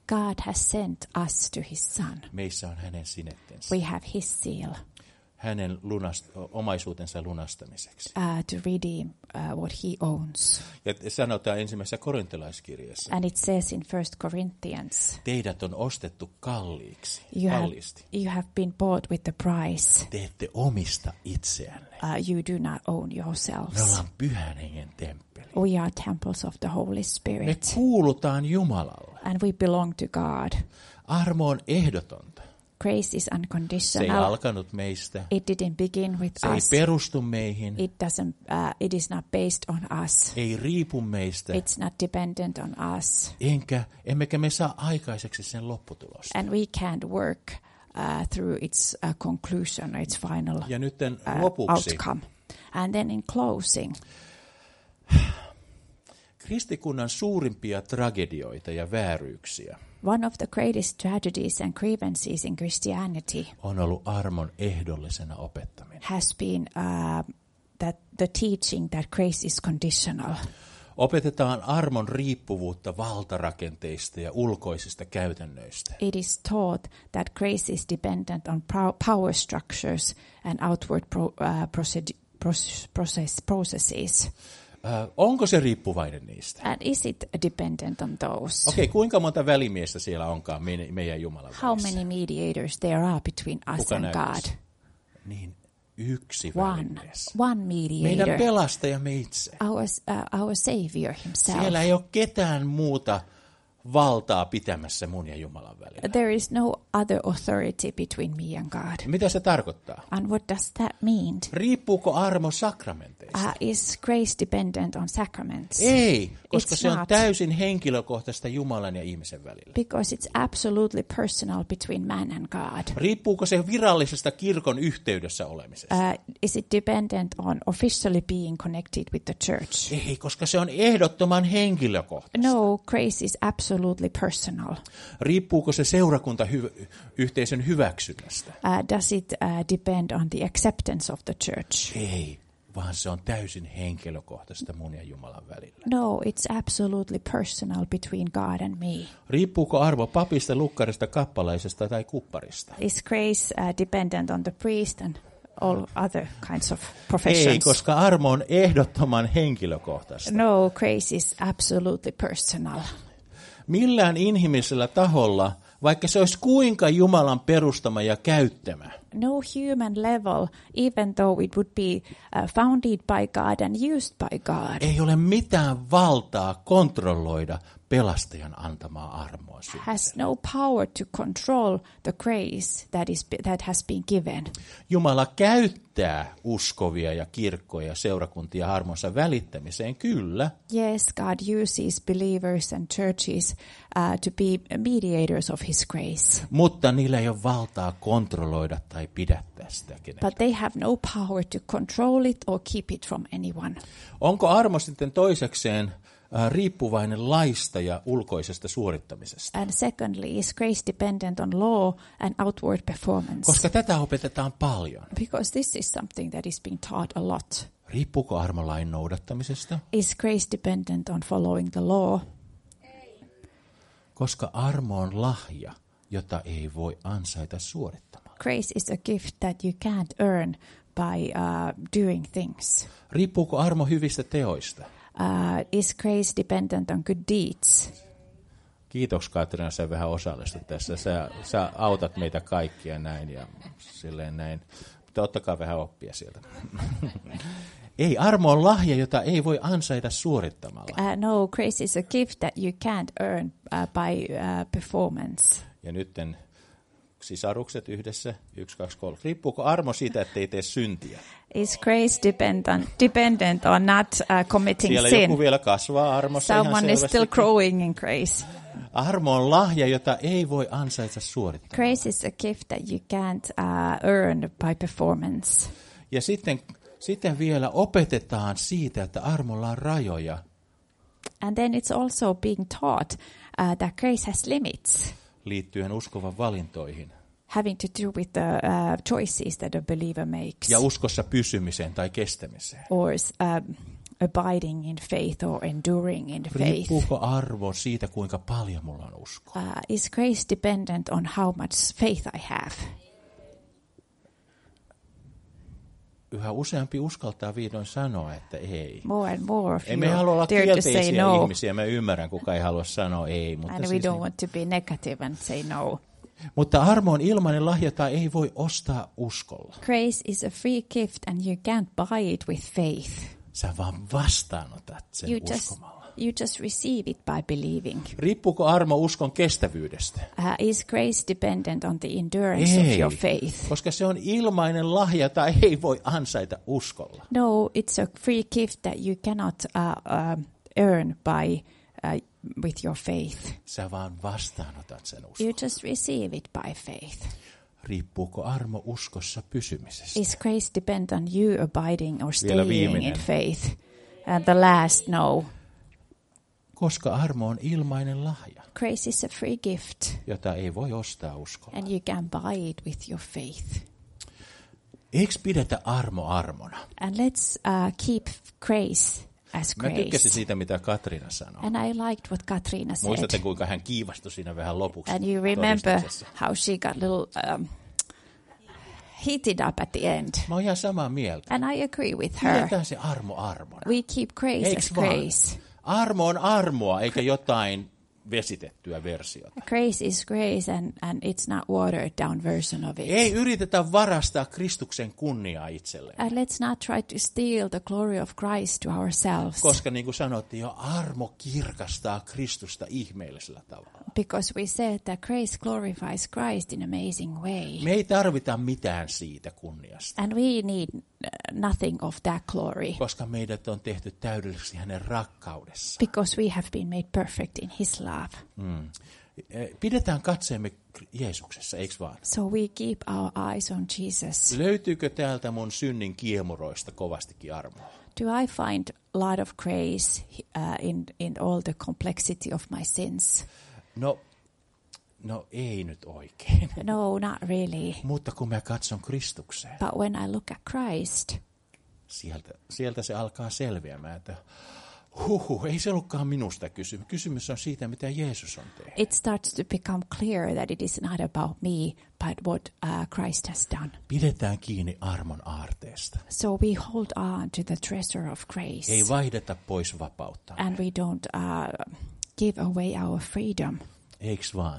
God has sent us to his son. Meissä on hänen sinettensä. We have his seal. Hänen lunast, omaisuutensa lunastamiseksi. Uh, to redeem uh, what he owns. Ja sanotaan ensimmäisessä korintalaiskirjassa. And it says in First Corinthians. Teidät on ostettu kalliiksi. You have, kalliisti. you have been bought with the price. Te ette omista itseänne. Uh, you do not own yourselves. Me ollaan pyhän hengen temppeli. We are temples of the Holy Spirit. Me kuulutaan Jumalalle. And we belong to God. Armo on ehdotonta. Grace is Se ei unconditional. alkanut meistä. It didn't begin with Se ei us. perustu meihin. It doesn't. Uh, it is not based on us. Ei riipu meistä. It's not dependent on us. Enkä, emmekä me saa aikaiseksi sen lopputulosta. And we can't work uh, through its uh, conclusion, its final Ja nyt uh, lopuksi. outcome. And then in closing, Kristikunnan suurimpia tragedioita ja vääryyksiä one of the greatest tragedies and grievances in Christianity on ollut armon ehdollisena opettaminen. has been uh, that the teaching that grace is conditional. Opetetaan armon riippuvuutta valtarakenteista ja ulkoisista käytännöistä. It is taught that grace is dependent on pro- power structures and outward pro- uh, proced- process- process- processes. Äh, onko se riippuvainen niistä? And is it dependent on those? Okei, okay, kuinka monta välimiestä siellä onkaan me- meidän Jumalan How välissä? many mediators there are between us Kuka and näyttäisi? God? Niin, yksi One, välimies. one Meidän mediator, pelastajamme itse. our, uh, our Savior himself. Siellä ei ole ketään muuta valtaa pitämässä mun ja Jumalan välillä. There is no other authority between me and God. Mitä se tarkoittaa? And what does that mean? Riippuuko armo sakramenteista? Uh, is grace dependent on sacraments? Ei, koska It's se on not. täysin henkilökohtaista Jumalan ja ihmisen välillä. Because it's absolutely personal between man and God. Riippuuko se virallisesta kirkon yhteydessä olemisesta? Uh, is it dependent on officially being connected with the church? Ei, koska se on ehdottoman henkilökohtaista. No, grace is absolutely personal. Riippuuko se seurakunta hy- yhteisön hyväksynnästä? Uh, does it uh, depend on the acceptance of the church? Ei, vaan se on täysin henkilökohtaista mun ja Jumalan välillä. No, it's absolutely personal between God and me. Riippuuko arvo papista, lukkarista, kappalaisesta tai kupparista? Is grace uh, dependent on the priest and all other kinds of professions? Ei, koska armo on ehdottoman henkilökohtaista. No, grace is absolutely personal. Millään inhimillisellä taholla, vaikka se olisi kuinka Jumalan perustama ja käyttämä, No human level, even though it would be uh, founded by God and used by God, ei ole mitään valtaa kontrolloida pelastajan antamaa armoa has syntisen. no power to control the grace that is that has been given. Jumala käyttää uskovia ja kirkkoja ja seurakuntia armonsa välittämiseen, kyllä. Yes, God uses believers and churches uh, to be mediators of his grace, Mutta niillä ei ole valtaa kontrolloida tai pidättää sitä keneltä. but they have no power to control it or keep it from anyone. Onko armo sitten toisekseen äh, riippuvainen laista ja ulkoisesta suorittamisesta? And secondly, is grace dependent on law and outward performance? Koska tätä opetetaan paljon. Because this is something that is being taught a lot. Riippuuko armo lain noudattamisesta? Is grace dependent on following the law? Koska armo on lahja, jota ei voi ansaita suorittamalla. Grace is a gift that you can't earn by uh, doing things. Riippuuko armo hyvistä teoista? Uh, is grace dependent on good deeds? Kiitos Katriina, sä vähän osallistut tässä. Sä, sä autat meitä kaikkia näin ja silleen näin. Mutta ottakaa vähän oppia sieltä. Ei, armo on lahja, jota ei voi ansaita suorittamalla. Uh, no, grace is a gift that you can't earn uh, by uh, performance. Ja nytten sisarukset yhdessä, yksi, kaksi, kolme. Riippuuko armo siitä, ettei tee syntiä? Is grace dependent dependent on not uh, committing Siellä sin? joku vielä kasvaa armossa ihan Someone is still selvästi. growing in grace. Armo on lahja, jota ei voi ansaita suorittamalla. Grace is a gift that you can't uh, earn by performance. Ja sitten, sitten vielä opetetaan siitä, että armolla on rajoja. And then it's also being taught uh, that grace has limits, Liittyen uskovan valintoihin having to do with the uh, choices that a believer makes, ja uskossa pysymiseen tai kestämiseen. or um, abiding in faith or enduring in faith? Riippuuko arvo siitä, kuinka paljon mulla on uskoa? Uh, is grace dependent on how much faith I have? Yhä useampi uskaltaa vihdoin sanoa, että ei. More and more of Ei me halua you olla dare to say kielteisiä no. ihmisiä, mä ymmärrän, kuka ei halua sanoa ei. Mutta, And we siis don't niin, want to be negative and say no. mutta armo on ilmainen lahja, jota ei voi ostaa uskolla. Grace is a free gift and you can't buy it with faith. Sä vaan vastaanotat sen You just, uskomalla. you just receive it by believing. Riippuuko armo uskon kestävyydestä? Uh, is grace dependent on the endurance Ei, of your faith? koska se on ilmainen lahja, jota ei voi ansaita uskolla. No, it's a free gift that you cannot uh, uh, earn by uh, with your faith. Sä vaan vastaanotat sen uskon. You just receive it by faith. Riippuuko armo uskossa pysymisestä? Is grace depend on you abiding or Vielä staying viimeinen. in faith? And the last, no. Koska armo on ilmainen lahja, Grace is a free gift, jota ei voi ostaa uskolla. and you can buy it with your faith. Eikö pidetä armo armona? And let's uh, keep grace as Mä tykkäsin grace. siitä, mitä Katriina sanoi. And I liked what Katriina said. Muistatte, kuinka hän kiivastui siinä vähän lopuksi And you remember todistuksessa. how she got a little um, heated up at the end. Mä oon ihan samaa mieltä. And I agree with her. Pidetään se armo armona. We keep grace Eiks as vaan? grace. Armo on armoa, eikä jotain vesitettyä versiota. Grace is grace, and, and it's not watered down version of it. Ei yritetä varastaa Kristuksen kunniaa itselleen. And let's not try to steal the glory of Christ to ourselves. Koska niin kuin sanottiin jo, armo kirkastaa Kristusta ihmeellisellä tavalla. Because we said that grace glorifies Christ in amazing way. Me ei tarvita mitään siitä kunniasta, And we need uh, nothing of that glory. koska meidät on tehty täydelliseksi hänen rakkaudessa. Because we have been made perfect in his love. Mm. Pidetään katseemme Jeesuksessa, eikö vaan? So we keep our eyes on Jesus. Löytyykö täältä mun synnin kiemuroista kovastikin armoa? Do I find a lot of grace uh, in, in all the complexity of my sins? No, no ei nyt oikein. No, not really. Mutta kun mä katson Kristukseen, But when I look at Christ, sieltä, sieltä se alkaa selviämään, että huhu, ei se ollutkaan minusta kysymys. Kysymys on siitä, mitä Jeesus on tehnyt. it starts to become clear that it is not about me, but what uh, Christ has done. Pidetään kiinni armon aarteesta. So we hold on to the treasure of grace. Ei vaihdeta pois vapautta. And we don't uh, give away our freedom. Eiks vaan?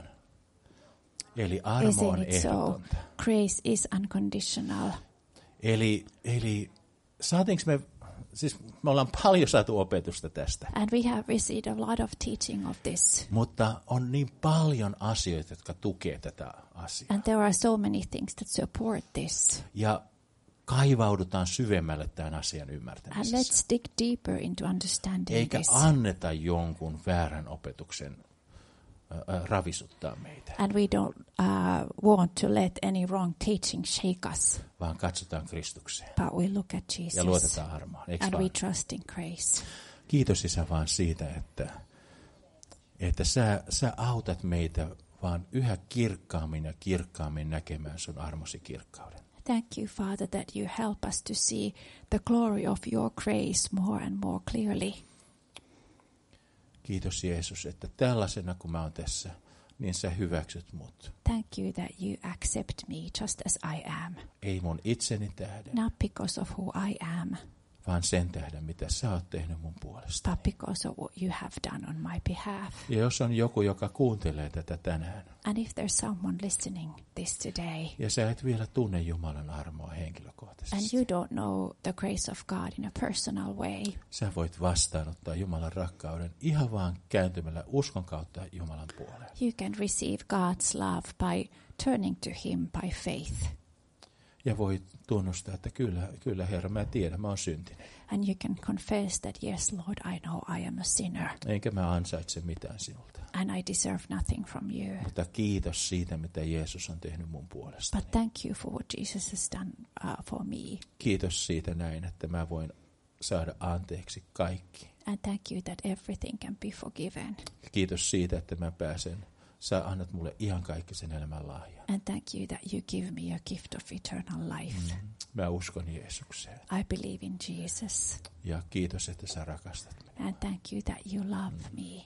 Eli armo on Isn't it so? ehdotonta. Grace is unconditional. Eli, eli saatiinko me, siis me ollaan paljon saatu opetusta tästä, And we have received a lot of teaching of this. mutta on niin paljon asioita, jotka tukee tätä asiaa. And there are so many things that support this. Ja kaivaudutaan syvemmälle tämän asian And ymmärtämisessä. let's dig deeper into understanding Eikä this. anneta jonkun väärän opetuksen äh, ravisuttaa meitä, And we don't uh, want to let any wrong teaching shake us, vaan katsotaan Kristukseen but we look at ja Jesus luotetaan armoon. Eiks and vaan? we trust in grace. Kiitos Isä vaan siitä, että, että sä, sä autat meitä vaan yhä kirkkaammin ja kirkkaammin näkemään sun armosi kirkkauden. Thank you, Father, that you help us to see the glory of your grace more and more clearly. Kiitos Jeesus, että tällaisena kun mä oon tässä, niin sä hyväksyt mut. Thank you that you accept me just as I am, Ei mun itseni tähden, not because of who I am, vaan sen tähden, mitä sä oot tehnyt mun puolesta. but because of what you have done on my behalf. Ja jos on joku, joka kuuntelee tätä tänään, And if there's someone listening this today, ja sä et vielä tunne Jumalan armoa and henkilökohtaisesti, you don't know the grace of God in a personal way, sä voit vastaanottaa Jumalan rakkauden ihan vaan kääntymällä uskon kautta Jumalan puoleen. you can receive God's love by turning to him by faith. Ja voit tunnustaa, että kyllä, kyllä Herra, mä tiedän, mä oon syntinen. And you can confess that, yes, Lord, I know I am a sinner, Enkä mä ansaitse mitään sinulta. and I deserve nothing from you. Mutta kiitos siitä, mitä Jeesus on tehnyt mun puolestani. But thank you for what Jesus has done uh, for me. Kiitos siitä näin, että mä voin saada anteeksi kaikki. And thank you that everything can be forgiven. Kiitos siitä, että mä pääsen sä annat mulle ihan kaikki sen elämän lahjan. And thank you that you give me a gift of eternal life. Mm. Mä uskon Jeesukseen. I believe in Jesus. Ja kiitos, että sä rakastat minua. And thank you that you love Mm. me.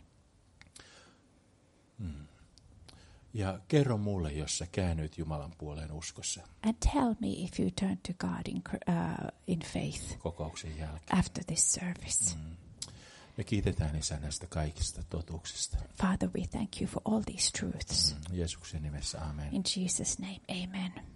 Mm. Ja kerro mulle, jos sä käännyt Jumalan puoleen uskossa And tell me if you turn to God in, cr- uh, in faith kokouksen jälkeen. after this service. Mm. Me kiitetään Isä näistä kaikista totuuksista. Father, we thank you for all these truths. Mm. Jeesuksen nimessä, amen. In Jesus' name, amen.